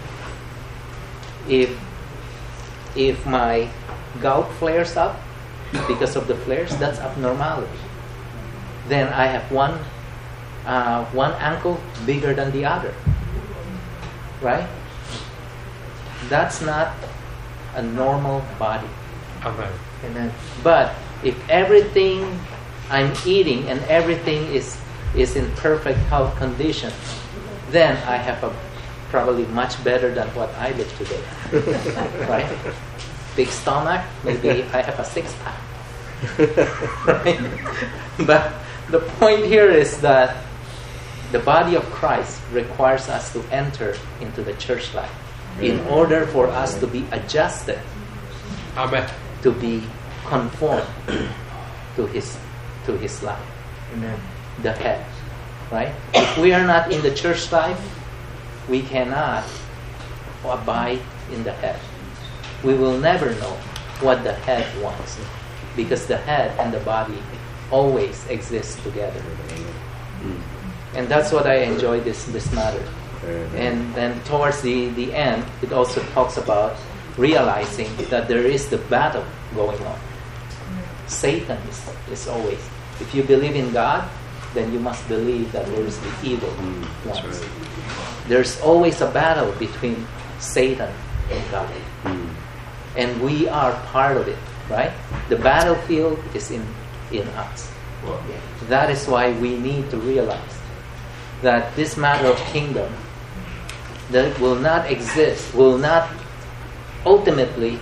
If if my gout flares up because of the flares, that's abnormality. Then I have one uh, one ankle bigger than the other, right? That's not a normal body. Amen. Amen. But if everything I'm eating and everything is is in perfect health condition, then I have a probably much better than what I live today. Right? Big stomach, maybe I have a six pack. Right? But the point here is that the body of Christ requires us to enter into the church life in order for us to be adjusted. Amen. To be conformed to his to his life. Amen. The head. Right? If we are not in the church life, we cannot abide in the head. We will never know what the head wants, because the head and the body always exist together. And that's what I enjoy this this matter. And then towards the, the end, it also talks about realizing that there is the battle going on. Satan is, is always. If you believe in God, then you must believe that there is the evil ones. Right. There's always a battle between Satan and God. Mm. And we are part of it, right? The battlefield is in, in us. Wow. That is why we need to realize that this matter of kingdom that will not exist, will not ultimately,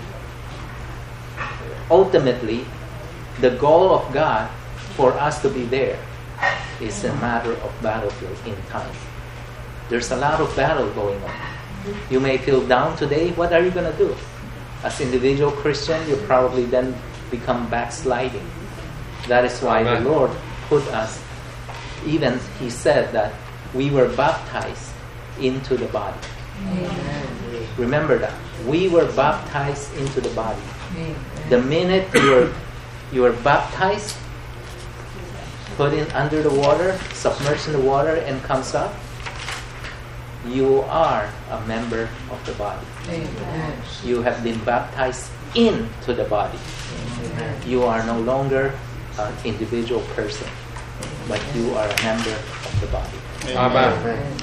ultimately, the goal of God for us to be there is a matter of battlefield in time. There's a lot of battle going on. You may feel down today. What are you going to do? As individual Christian, you probably then become backsliding. That is why Amen. The Lord put us, even He said that we were baptized into the body. Amen. Remember that. We were baptized into the body. Amen. The minute you were, you were baptized, put in under the water, submerged in the water, and comes up, you are a member of the body. Amen. You have been baptized into the body. Amen. You are no longer an individual person, but you are a member of the body. Amen. Amen.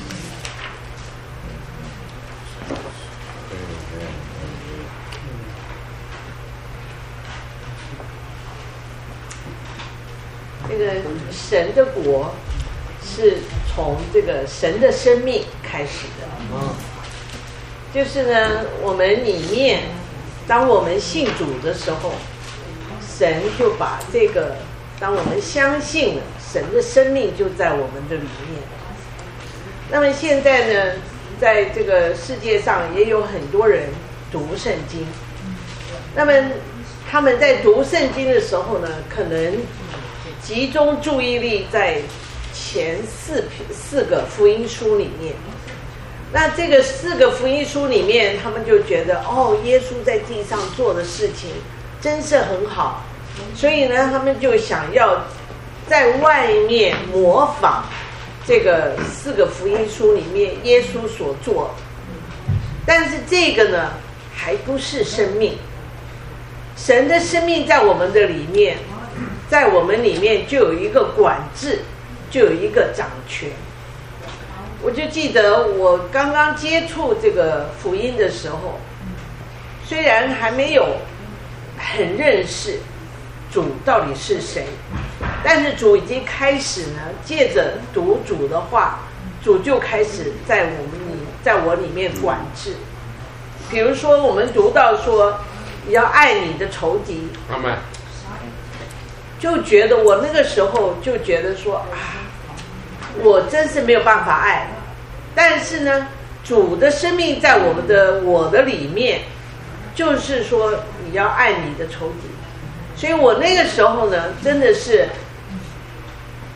这个神的国是从这个神的生命开始的，就是呢，我们里面，当我们信主的时候，神就把这个，当我们相信了，神的生命就在我们的里面。那么现在呢，在这个世界上也有很多人读圣经，那么他们在读圣经的时候呢，可能集中注意力在前四四个福音书里面。那这个四个福音书里面，他们就觉得哦，耶稣在地上做的事情真是很好，所以呢，他们就想要在外面模仿这个四个福音书里面耶稣所做。但是这个呢，还不是生命。神的生命在我们的里面，在我们里面就有一个管制，就有一个掌权。我就记得我刚刚接触这个福音的时候，虽然还没有很认识主到底是谁，但是主已经开始呢，借着读主的话，主就开始在我们里，在我里面管制。比如说，我们读到说，你要爱你的仇敌，就觉得我那个时候就觉得说啊，我真是没有办法爱。但是呢，主的生命在我们的我的里面，就是说你要爱你的仇敌。所以我那个时候呢，真的是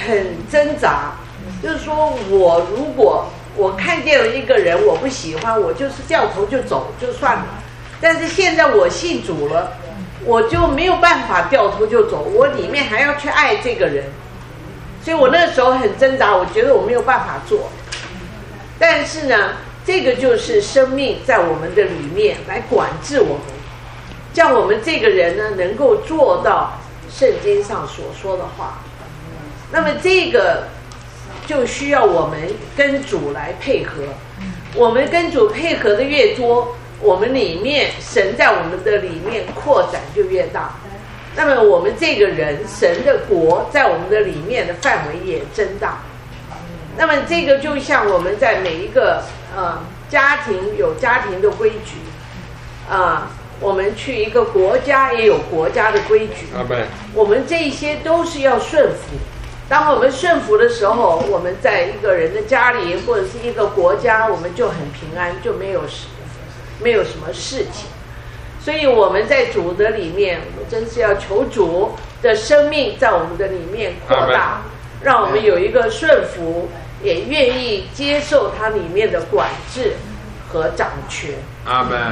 很挣扎，就是说我如果我看见了一个人我不喜欢，我就是掉头就走就算了。但是现在我信主了，我就没有办法掉头就走，我里面还要去爱这个人，所以我那时候很挣扎，我觉得我没有办法做。但是呢，这个就是生命在我们的里面来管制我们，叫我们这个人呢能够做到圣经上所说的话。那么这个就需要我们跟主来配合，我们跟主配合的越多，我们里面神在我们的里面扩展就越大，那么我们这个人神的国在我们的里面的范围也增大。那么这个就像我们在每一个呃家庭有家庭的规矩啊、呃，我们去一个国家也有国家的规矩，我们这些都是要顺服。当我们顺服的时候，我们在一个人的家里或者是一个国家，我们就很平安，就没有事没有什么事情。所以我们在主的里面，我们真是要求主的生命在我们的里面扩大，让我们有一个顺服，也愿意接受它里面的管制和掌权。 阿门。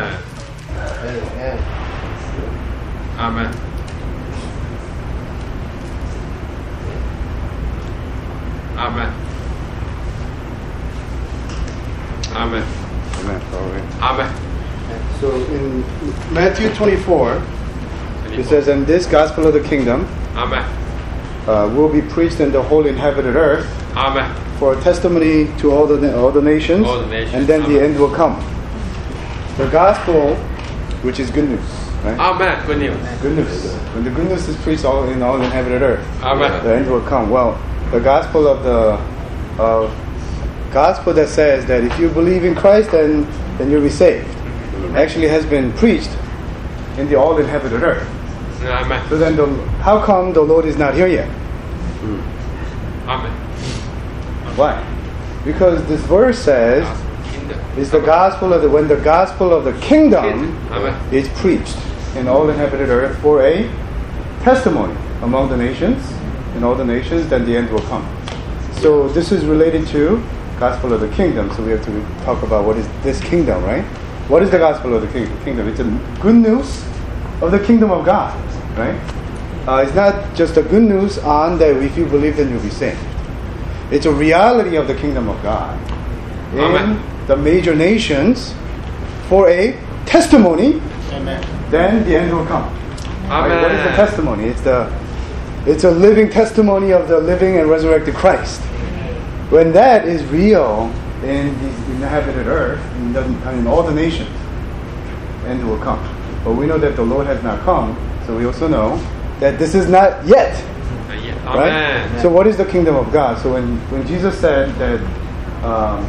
阿门。阿门。阿门。阿门。 So in Matthew twenty-four, it says, "And this gospel of the kingdom Amen. Uh, will be preached in the whole inhabited earth Amen. for a testimony to all the all the nations, all the nations. and then Amen. the end will come." The gospel, which is good news, right? Amen. Good news. Good news. When the good news is preached all in all the inhabited earth, Amen. the end will come. Well, the gospel of the uh, gospel that says that if you believe in Christ, then then you'll be saved, actually has been preached in the all inhabited earth. Amen. So then, the, how come the Lord is not here yet? Amen. Why? Because this verse says is the gospel of the when the gospel of the kingdom Amen. is preached in all inhabited earth for a testimony among the nations, in all the nations, then the end will come. So this is related to gospel of the kingdom. So we have to talk about what is this kingdom, right? What is the gospel of the kingdom? It's a good news of the kingdom of God, right? Uh, it's not just a good news on that if you believe, then you'll be saved. It's a reality of the kingdom of God in Amen. the major nations for a testimony. Amen. Then the end will come. Amen. Right? What is the testimony? It's the it's a living testimony of the living and resurrected Christ. When that is real in the inhabited earth, in, the, in all the nations, end will come. But we know that the Lord has not come, so we also know that this is not yet. Right? Amen. So what is the kingdom of God? So when, when Jesus said that, um,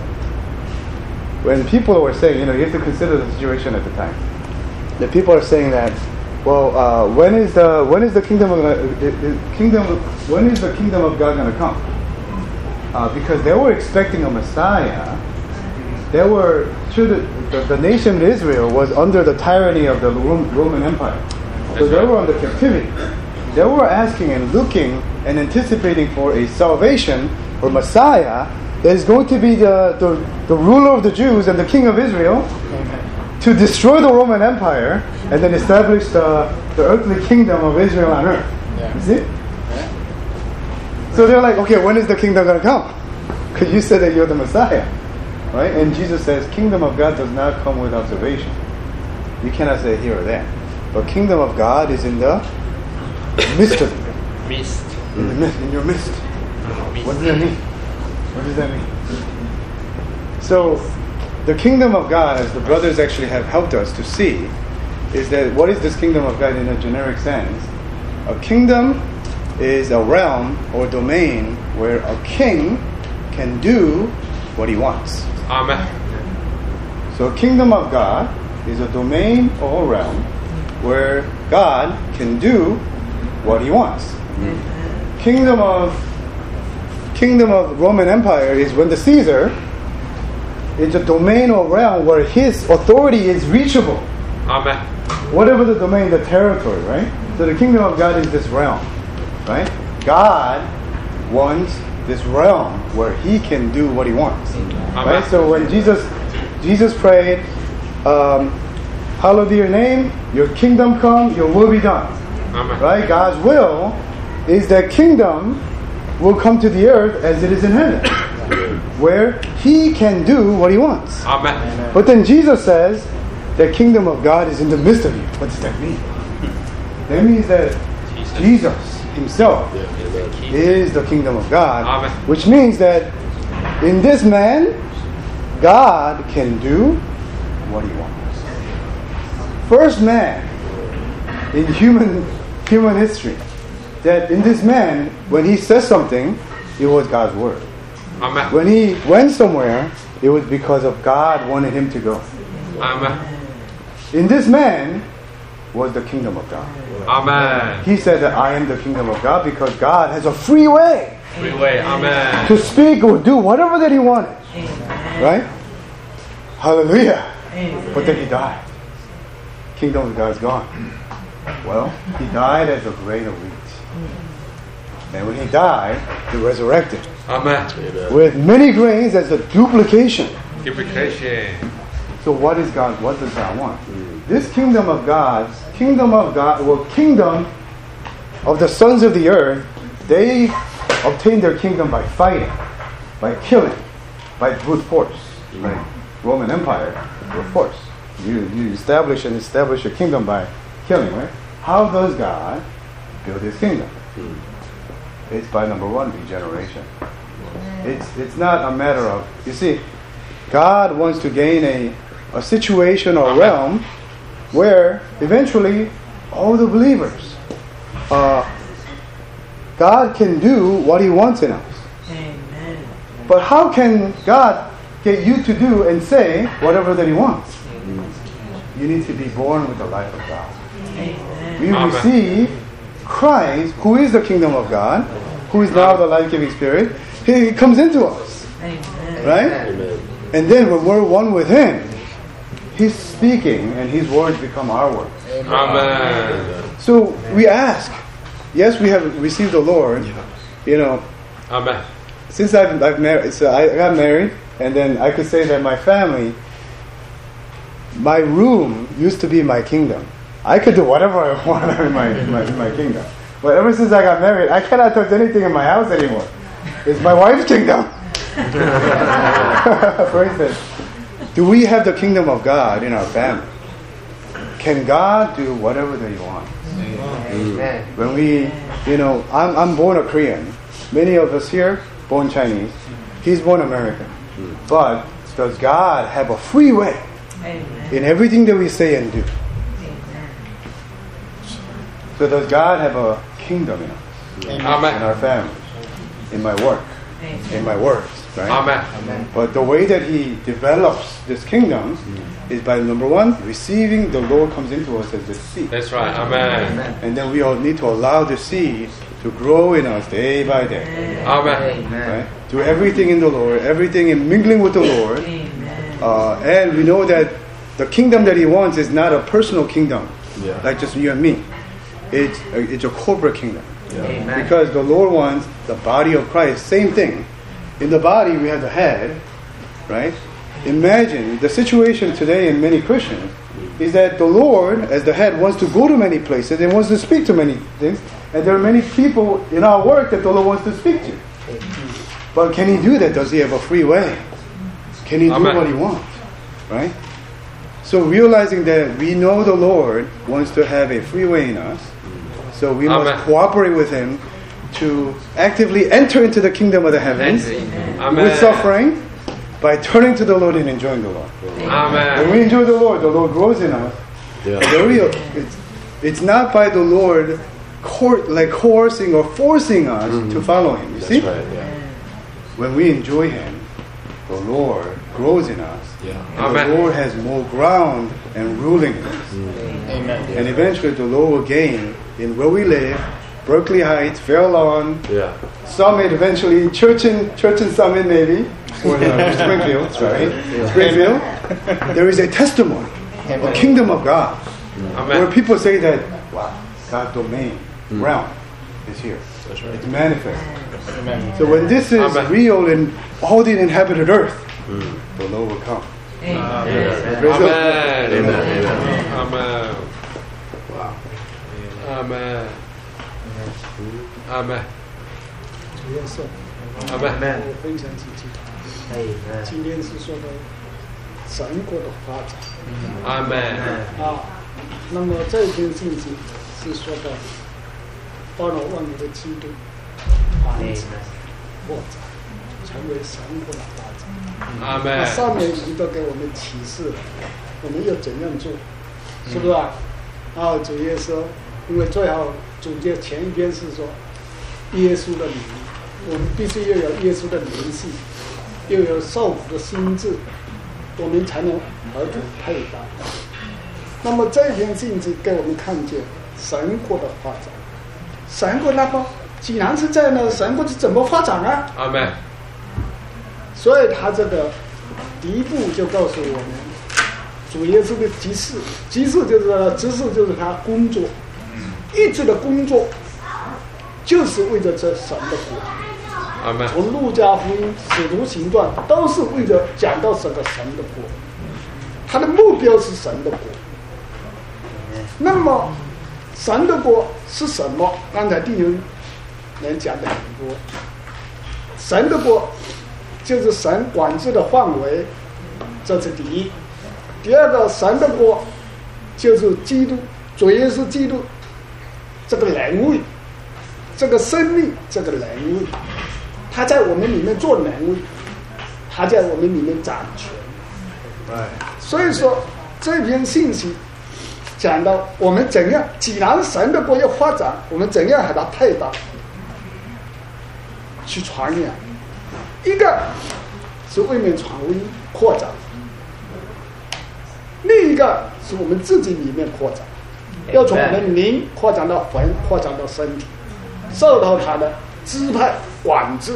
when people were saying, you know, you have to consider the situation at the time. The people are saying that, well, uh, when is the when is the kingdom of uh, kingdom when is the kingdom of God going to come? Uh, because they were expecting a Messiah. They were sure that the, the nation of Israel was under the tyranny of the Roman Empire, so they were under captivity. They were asking and looking and anticipating for a salvation or Messiah that is going to be the, the, the ruler of the Jews and the king of Israel, to destroy the Roman Empire and then establish the, the earthly kingdom of Israel on earth. Yeah. You see? Yeah. So they're like, okay, when is the kingdom going to come? Because you said that you're the Messiah. Right? And Jesus says, kingdom of God does not come with observation. You cannot say here or there. But kingdom of God is in the midst of you. Mist. In, the midst, in your midst. What does that mean? What does that mean? So, the kingdom of God, as the brothers actually have helped us to see, is that what is this kingdom of God in a generic sense? A kingdom is a realm or domain where a king can do what he wants. Amen. So kingdom of God is a domain or realm where God can do what he wants. Mm-hmm. Kingdom of Kingdom of Roman Empire is when the Caesar is a domain or realm where his authority is reachable. Amen. Whatever the domain, the territory, right? So the kingdom of God is this realm, right? God wants this realm where he can do what he wants. Amen. Right? So when Jesus Jesus prayed, um, hallowed be your name, your kingdom come, your will be done. Amen. Right? God's will is that kingdom will come to the earth as it is in heaven, where he can do what he wants. Amen. But then Jesus says, the kingdom of God is in the midst of you. What does that mean? That means that Jesus himself is the kingdom of God. Amen. Which means that in this man, God can do what he wants. First man in human human history, that in this man, when he says something, it was God's word. Amen. When he went somewhere, it was because of God wanted him to go. Amen. In this man was the kingdom of God. Amen. He said that I am the kingdom of God because God has a free way Free way. Amen. to speak or do whatever that he wanted. Right? Hallelujah. But then he died. Kingdom of God is gone. Well, he died as a grain of wheat. And when he died, he resurrected Amen. with many grains as a duplication. Duplication. So what is God? What does God want? This kingdom of God, kingdom of God, well, kingdom of the sons of the earth, they obtain their kingdom by fighting, by killing, by brute force. Right? Roman Empire, brute force. You you establish and establish a kingdom by killing, right? How does God build his kingdom? It's by number one, regeneration. It's it's not a matter of, you see, God wants to gain a, a situation or realm where eventually all the believers, uh, God can do what he wants in us. Amen. But how can God get you to do and say whatever that he wants? You need to be born with the life of God. Amen. We Amen. receive Christ, who is the kingdom of God, who is now the life-giving Spirit. He, he comes into us. Amen. Right? And then when we're one with him, he's speaking and his words become our words. Amen. So we ask, yes, we have received the Lord, you know, Amen. since I've, I've married, so I got married, and then I could say that my family, my room used to be my kingdom. I could do whatever I want in my, in my, in my kingdom. But ever since I got married, I cannot touch anything in my house anymore. It's my wife's kingdom. For instance, do we have the kingdom of God in our family? Can God do whatever that he wants? Amen. When we, you know, I'm, I'm born a Korean. Many of us here, born Chinese. He's born American. But does God have a free way Amen. in everything that we say and do? Amen. So does God have a kingdom in us, in Amen. our families, in my work, Amen. in my words, right? Amen. But the way that he develops this kingdom is by, number one, receiving the Lord comes into us as the seed. That's right. Amen. And then we all need to allow the seed to grow in us day by day. Amen. Right? Do everything in the Lord, everything in mingling with the Lord. Amen. Uh, and we know that the kingdom that he wants is not a personal kingdom, Yeah. like just you and me. It's a, it's a corporate kingdom. Amen. Because the Lord wants the body of Christ, same thing. In the body, we have the head, right? Imagine the situation today in many Christians is that the Lord, as the head, wants to go to many places and wants to speak to many things. And there are many people in our work that the Lord wants to speak to. But can he do that? Does he have a free way? Can he Amen. do what he wants? Right? So realizing that we know the Lord wants to have a free way in us, so we Amen. must cooperate with him to actively enter into the kingdom of the heavens Amen. with suffering by turning to the Lord and enjoying the Lord. When Amen. we enjoy the Lord, the Lord grows in us. Yeah. The real, it's, it's not by the Lord court, like coercing or forcing us to follow him. You That's see? right. Yeah. When we enjoy him, the Lord grows in us. Yeah. And Amen. the Lord has more ground and ruling in us. Amen. And eventually the Lord will gain in where we live, Berkeley Heights, Fair Lawn, Yeah. Summit, eventually Church and Church and Summit maybe, or uh, Springfield, right? Springfield. There is a testimony, a kingdom of God, where Amen. people say that, wow, God's domain, realm is here. That's right. It's manifest. Amen. So when this is Amen. Real in all the inhabited earth, mm. will overcome. Amen. Amen. Amen. Amen. Wow. Amen. Amen. 主耶稣， Amen. 我分享几句。今天是说的神国的发展。 Amen. 啊，那么这篇信息是说的包罗万有的基督繁殖扩展，成为神国的发展。 Amen. 那上面已经都给我们启示了，我们要怎样做，是不是啊？啊，主耶稣，因为最后主节前一篇是说耶稣的灵，我们必须要有耶稣的灵性，又有受苦的心智，我们才能和主配搭。那么这篇信息给我们看见神国的发展。神国那么既然是这样的，神国是怎么发展啊？ 阿门。 所以他这个第一步就告诉我们，主耶稣的执事，执事就是执事就是他工作，一直的工作，就是为了这神的国。 阿门。 从路加福音、使徒行传都是为了讲到这个神的国，他的目标是神的国。那么神的国是什么？刚才弟兄们讲的很多。神的国就是神管制的范围，这是第一。第二个，神的国就是基督，主耶稣基督这个人位，这个生命，这个人位，他在我们里面做人位，他在我们里面掌权。所以说这篇信息讲到我们怎样，既然神的国要发展，我们怎样和它配搭去传扬。一个是为民传福音扩展，另一个是我们自己里面扩展，要从我们灵扩展到魂，扩展到身体，受到他的支配管制。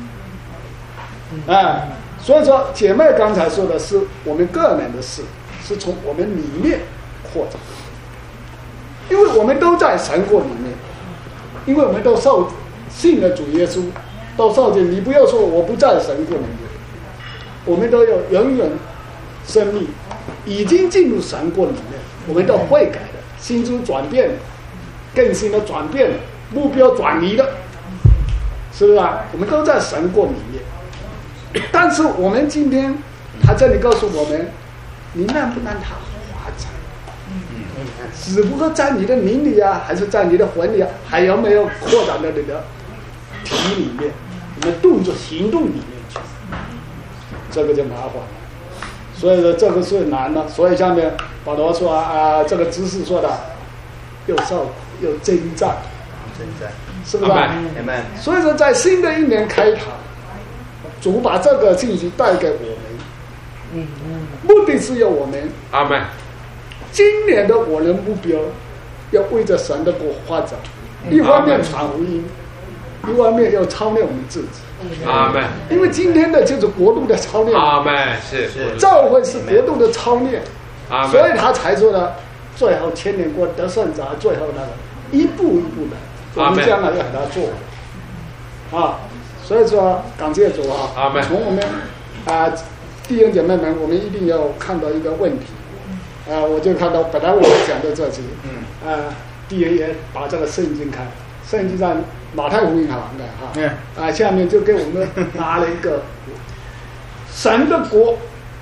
哎，所以说姐妹刚才说的是我们个人的事，是从我们里面扩展，因为我们都在神国里面，因为我们都受信了主耶稣，都受尽。你不要说我不在神国里面，我们都有永远生命，已经进入神国里面，我们都会改的，心智转变了，更新的转变了，目标转移了，是不是啊？我们都在神国里面。但是我们今天他这里告诉我们，你让不让他发展？只不过在你的灵里啊，还是在你的魂里啊，还有没有扩展到你的体里面，你的动作行动里面去？这个就麻烦了。所以说这个是难的。所以下面保罗说啊，这个知识说的又受苦又征战， 征战是不是啊？所以说在新的一年开堂，主把这个信息带给我们，目的是要我们阿门。 今年的我的目标要为着神的国发展，一方面传福音，一方面要操练我们自己。 阿门。 因为今天的就是国度的操练。 阿门。是是。 教会是国度的操练。 阿门。 所以他才说呢，最后千年国得胜者，最后那个一步一步的，我们将来要给他做。啊，所以说感谢主啊！ 阿门。 从我们啊弟兄姐妹们，我们一定要看到一个问题。啊，我就看到本来我讲的这些，嗯，啊，弟兄也把这个圣经看，圣经上马太福音好的哈，嗯，啊，下面就给我们拿了一个神的国，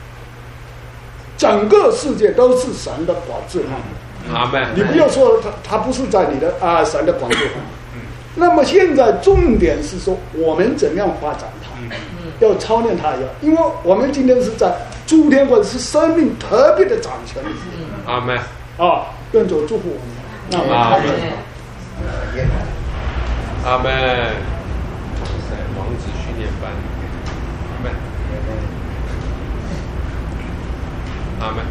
整个世界都是神的管制哈， 阿门。 你不要说他他不是在你的啊神的管制哈，那么现在重点是说我们怎样发展它，要操练它，要，因为我们今天是在诸天国是生命特别的掌权。 阿门。 啊，愿主祝福我们。那我们阿门。阿门。王子训练班。阿门。阿门。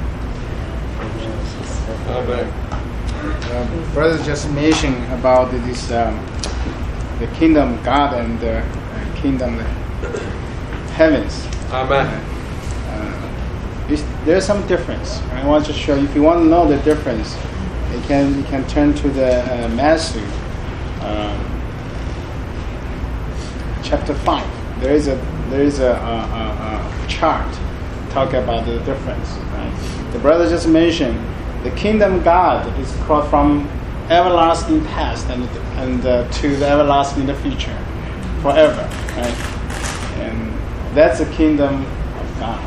阿门。 Uh, brother just mentioned about this um, the kingdom of God and the uh, kingdom of heavens. Amen. Uh, there's some difference. I want to show you. If you want to know the difference, you can you can turn to the uh, Matthew, uh, chapter five. There is a there is a, a, a, a chart talking about the difference. Right? The brother just mentioned the kingdom of God is called from everlasting past and and uh, to the everlasting future, forever. Right? And that's the kingdom of God.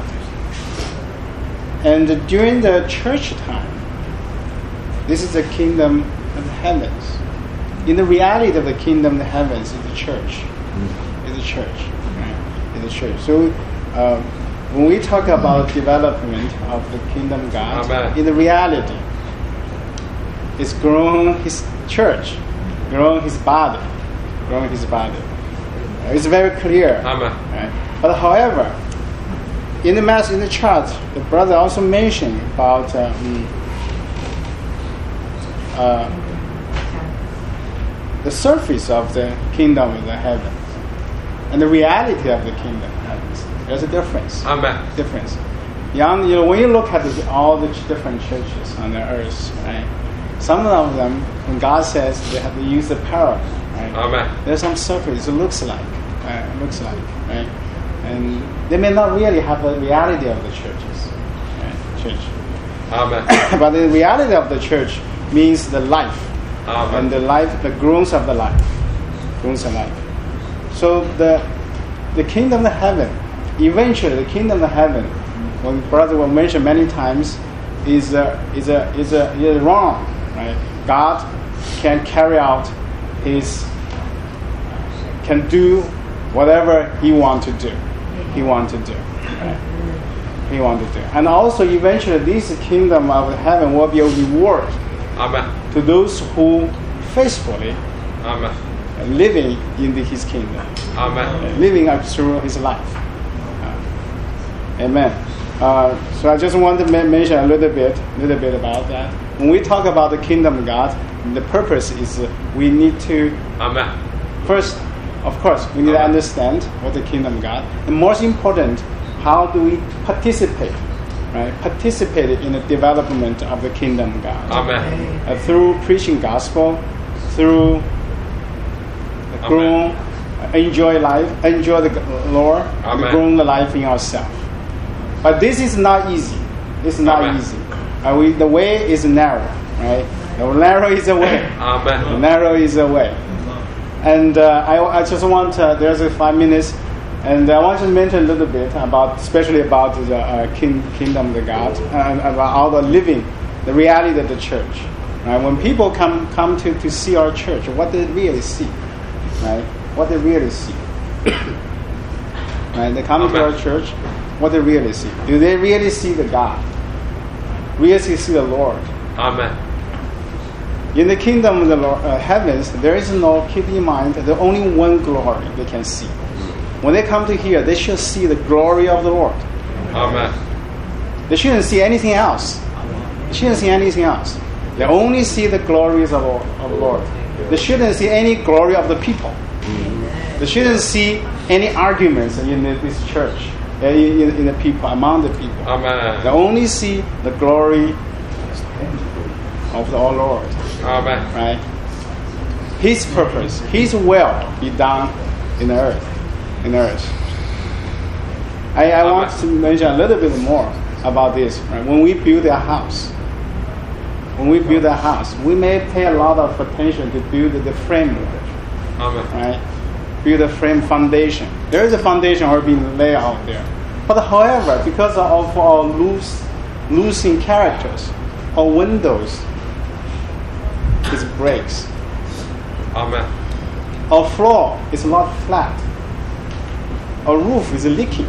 And during the church time, this is the kingdom of the heavens. In the reality of the kingdom of the heavens is the church. Is the church. Right? Is the church. So uh, when we talk about development of the kingdom of God, Amen. In the reality, it's growing his church, growing his body, growing his body. Uh, it's very clear. Amen. Right? But however, in the mass, in the chart, the brother also mentioned about um, uh, the surface of the kingdom of the heavens and the reality of the kingdom of heavens. There's a difference. Amen. Difference. Young, you know, when you look at the, all the different churches on the earth, right? Some of them, when God says they have to use the parable, right? Amen. There's some surface. It looks like, uh, it looks like, right? And they may not really have the reality of the churches, right? Church. Amen. But the reality of the church means the life. Amen. And the life, the growth of the life. Growth of life. So the the kingdom of heaven, eventually the kingdom of heaven, when brother will mention many times, is a, is a, is a, is wrong, right? God can carry out his, can do whatever he want to do. He want to do. Right? He want to do. And also eventually this kingdom of heaven will be a reward. Amen. To those who faithfully Amen. living in the, his kingdom. Amen. Living up through his life. Uh, amen. Uh, so I just want to ma- mention a little bit, little bit about that. When we talk about the kingdom of God, the purpose is uh, we need to Amen. First, of course, we need Amen. to understand what the kingdom of God. And most important, how do we participate? Right? Participate in the development of the kingdom of God. Amen. Uh, through preaching gospel, through growing, enjoy life, enjoy the Lord, Amen. growing the life in ourselves. But this is not easy. It's not Amen. easy. Uh, we, the way is narrow, right? The narrow is the way. Amen. The narrow is the way. And uh, I, I just want, uh, there's a five minutes, and I want to mention a little bit about, especially about the uh, king, kingdom of the God, and about all the living, the reality of the church. Right? When people come come to, to see our church, what they really see, right? What they really see. Right? They come Amen. to our church, what they really see. Do they really see the God? Really see the Lord? Amen. In the kingdom of the Lord, uh, heavens, there is no, keep in mind, there's only one glory they can see. When they come to here, they should see the glory of the Lord. Amen. They shouldn't see anything else. They shouldn't see anything else. They only see the glories of the Lord. They shouldn't see any glory of the people. They shouldn't see any arguments in this church, in, in, in the people, among the people. Amen. They only see the glory of the Lord. Amen. Right? His purpose, His will be done in the earth. In the earth. I, I want to mention a little bit more about this. Right? When we build a house, when we build a house, we may pay a lot of attention to build the framework. Amen. Right? Build a frame foundation. There is a foundation already laid out there. But however, because of our loose, losing characters, our windows is breaks. Amen. Our floor is not flat. Our roof is leaking.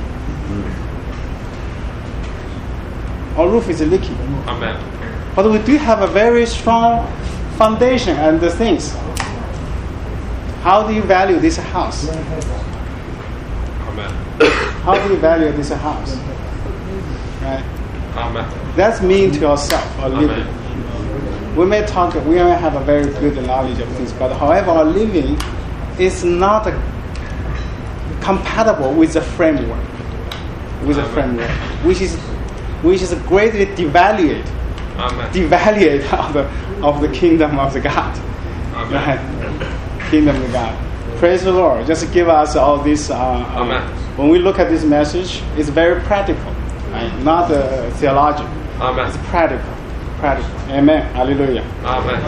Our roof is leaking. Amen. But we do have a very strong foundation and the things. How do you value this house? Amen. How do you value this house? Right? Amen. That's mean to yourself, our Amen. living. We may talk, we may have a very good knowledge of things, but however, our living is not a, compatible with the framework, with the framework, which is, which is greatly devalued, Amen. devalued of the of the kingdom of the God, Amen. right? Kingdom of God. praise the Lord. Just give us all this. Uh, Amen. When we look at this message, it's very practical, right? Not uh, theological. Amen. It's practical. Practical. Amen. Hallelujah. Amen.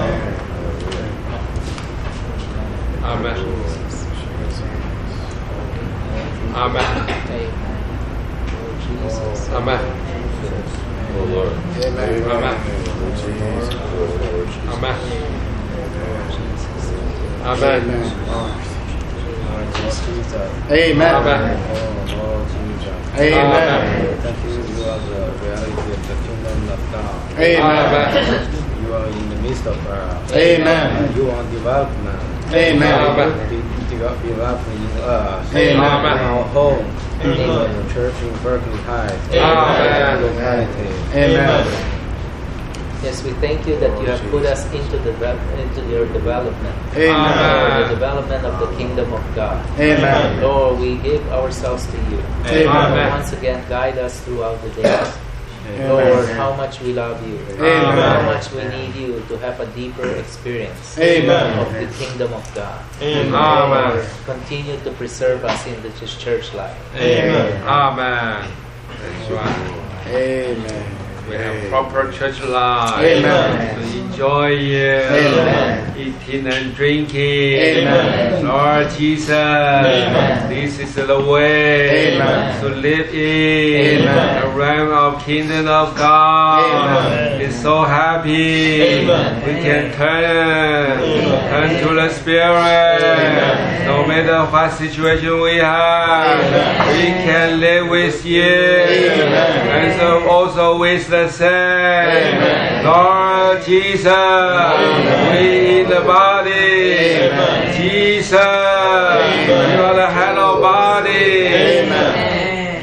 Amen. Amen. Amen. Oh Lord. Amen. Amen. Amen. Amen. Amen. Amen. Amen. Amen. You are in the midst of us. Amen. You are development. Amen. Developing us. Amen. In our home. In the church in Berkeley High. Amen. Amen. Yes, we thank you that you have put us into the into your development. Amen. For the development of the kingdom of God. Amen. Lord, we give ourselves to you. Amen. Once again, guide us throughout the days. Amen. Lord, how much we love you. Amen. How much we need you to have a deeper experience Amen. of the kingdom of God. Amen. Lord, continue to preserve us in the church life. Amen. Amen. That's right. Amen. We have proper church life. Amen. To enjoy you. Amen. Eating and drinking. Amen. Lord Jesus. Amen. This is the way Amen. to live in Amen. the realm of kingdom of God. Amen. We're so happy. Amen. We can turn, Amen. turn to the Spirit. Amen. No matter what situation we have, Amen. we can live with you. Amen. And so also with the saints. Amen. Lord Jesus, Amen. we in the body. Amen. Jesus, Amen. you are the head of body. Amen.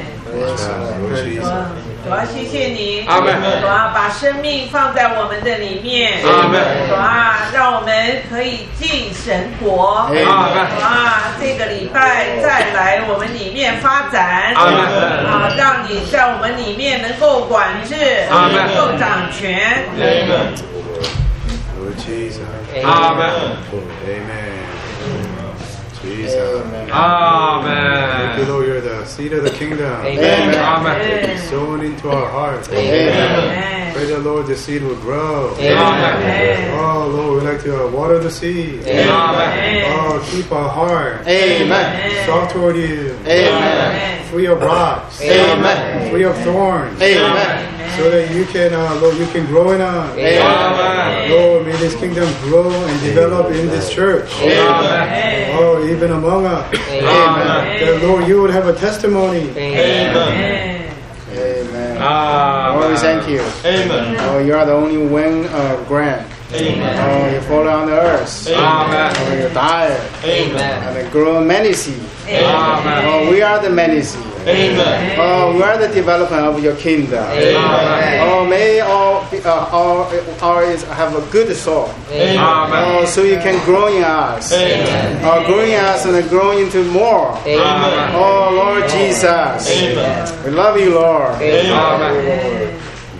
主啊，谢谢你， 阿们主啊，把生命放在我们的里面， 阿们主啊，让我们可以进神国， 阿们主啊，这个礼拜再来我们里面发展， 阿们啊，让你在我们里面能够管制， 阿们能够掌权， Amen. Lord Jesus. Amen. Amen. Jesus. Amen. Thank you, Lord. You're the seed of the kingdom. Amen. Amen. Sown into our hearts. Amen. Pray that, Lord, the seed will grow. Amen. Oh, Lord, we like to uh, water the seed. Amen. Oh, keep our heart Amen. soft toward you. Amen. Free of rocks. Amen. Free of thorns. Amen. So that you can, uh, Lord, you can grow in us. Amen. Lord, may this kingdom grow and develop in this church. Amen. Oh, even among us. Amen. That, Lord, you would have a testimony. Amen. Amen. Lord, we thank you. Amen. Oh, you are the only one uh, grant. Amen. Oh, you fall on the earth. Amen. Oh, you died. Amen. And grow many seed. Amen. Oh, we are the many seed. Amen. Oh, we are the development of your kingdom. Amen. Oh, may all be, uh, all all is have a good soul. Amen. Oh, so you can grow in us. Amen. Oh, grow in us and grow into more. Amen. Oh, Lord Jesus. Amen. We love you, Lord. Amen.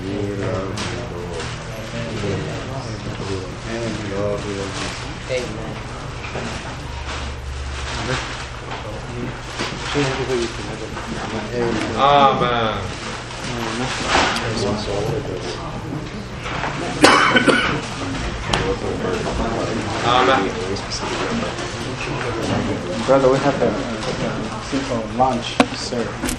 Amen. Amen. Brother, we have a, a simple lunch served.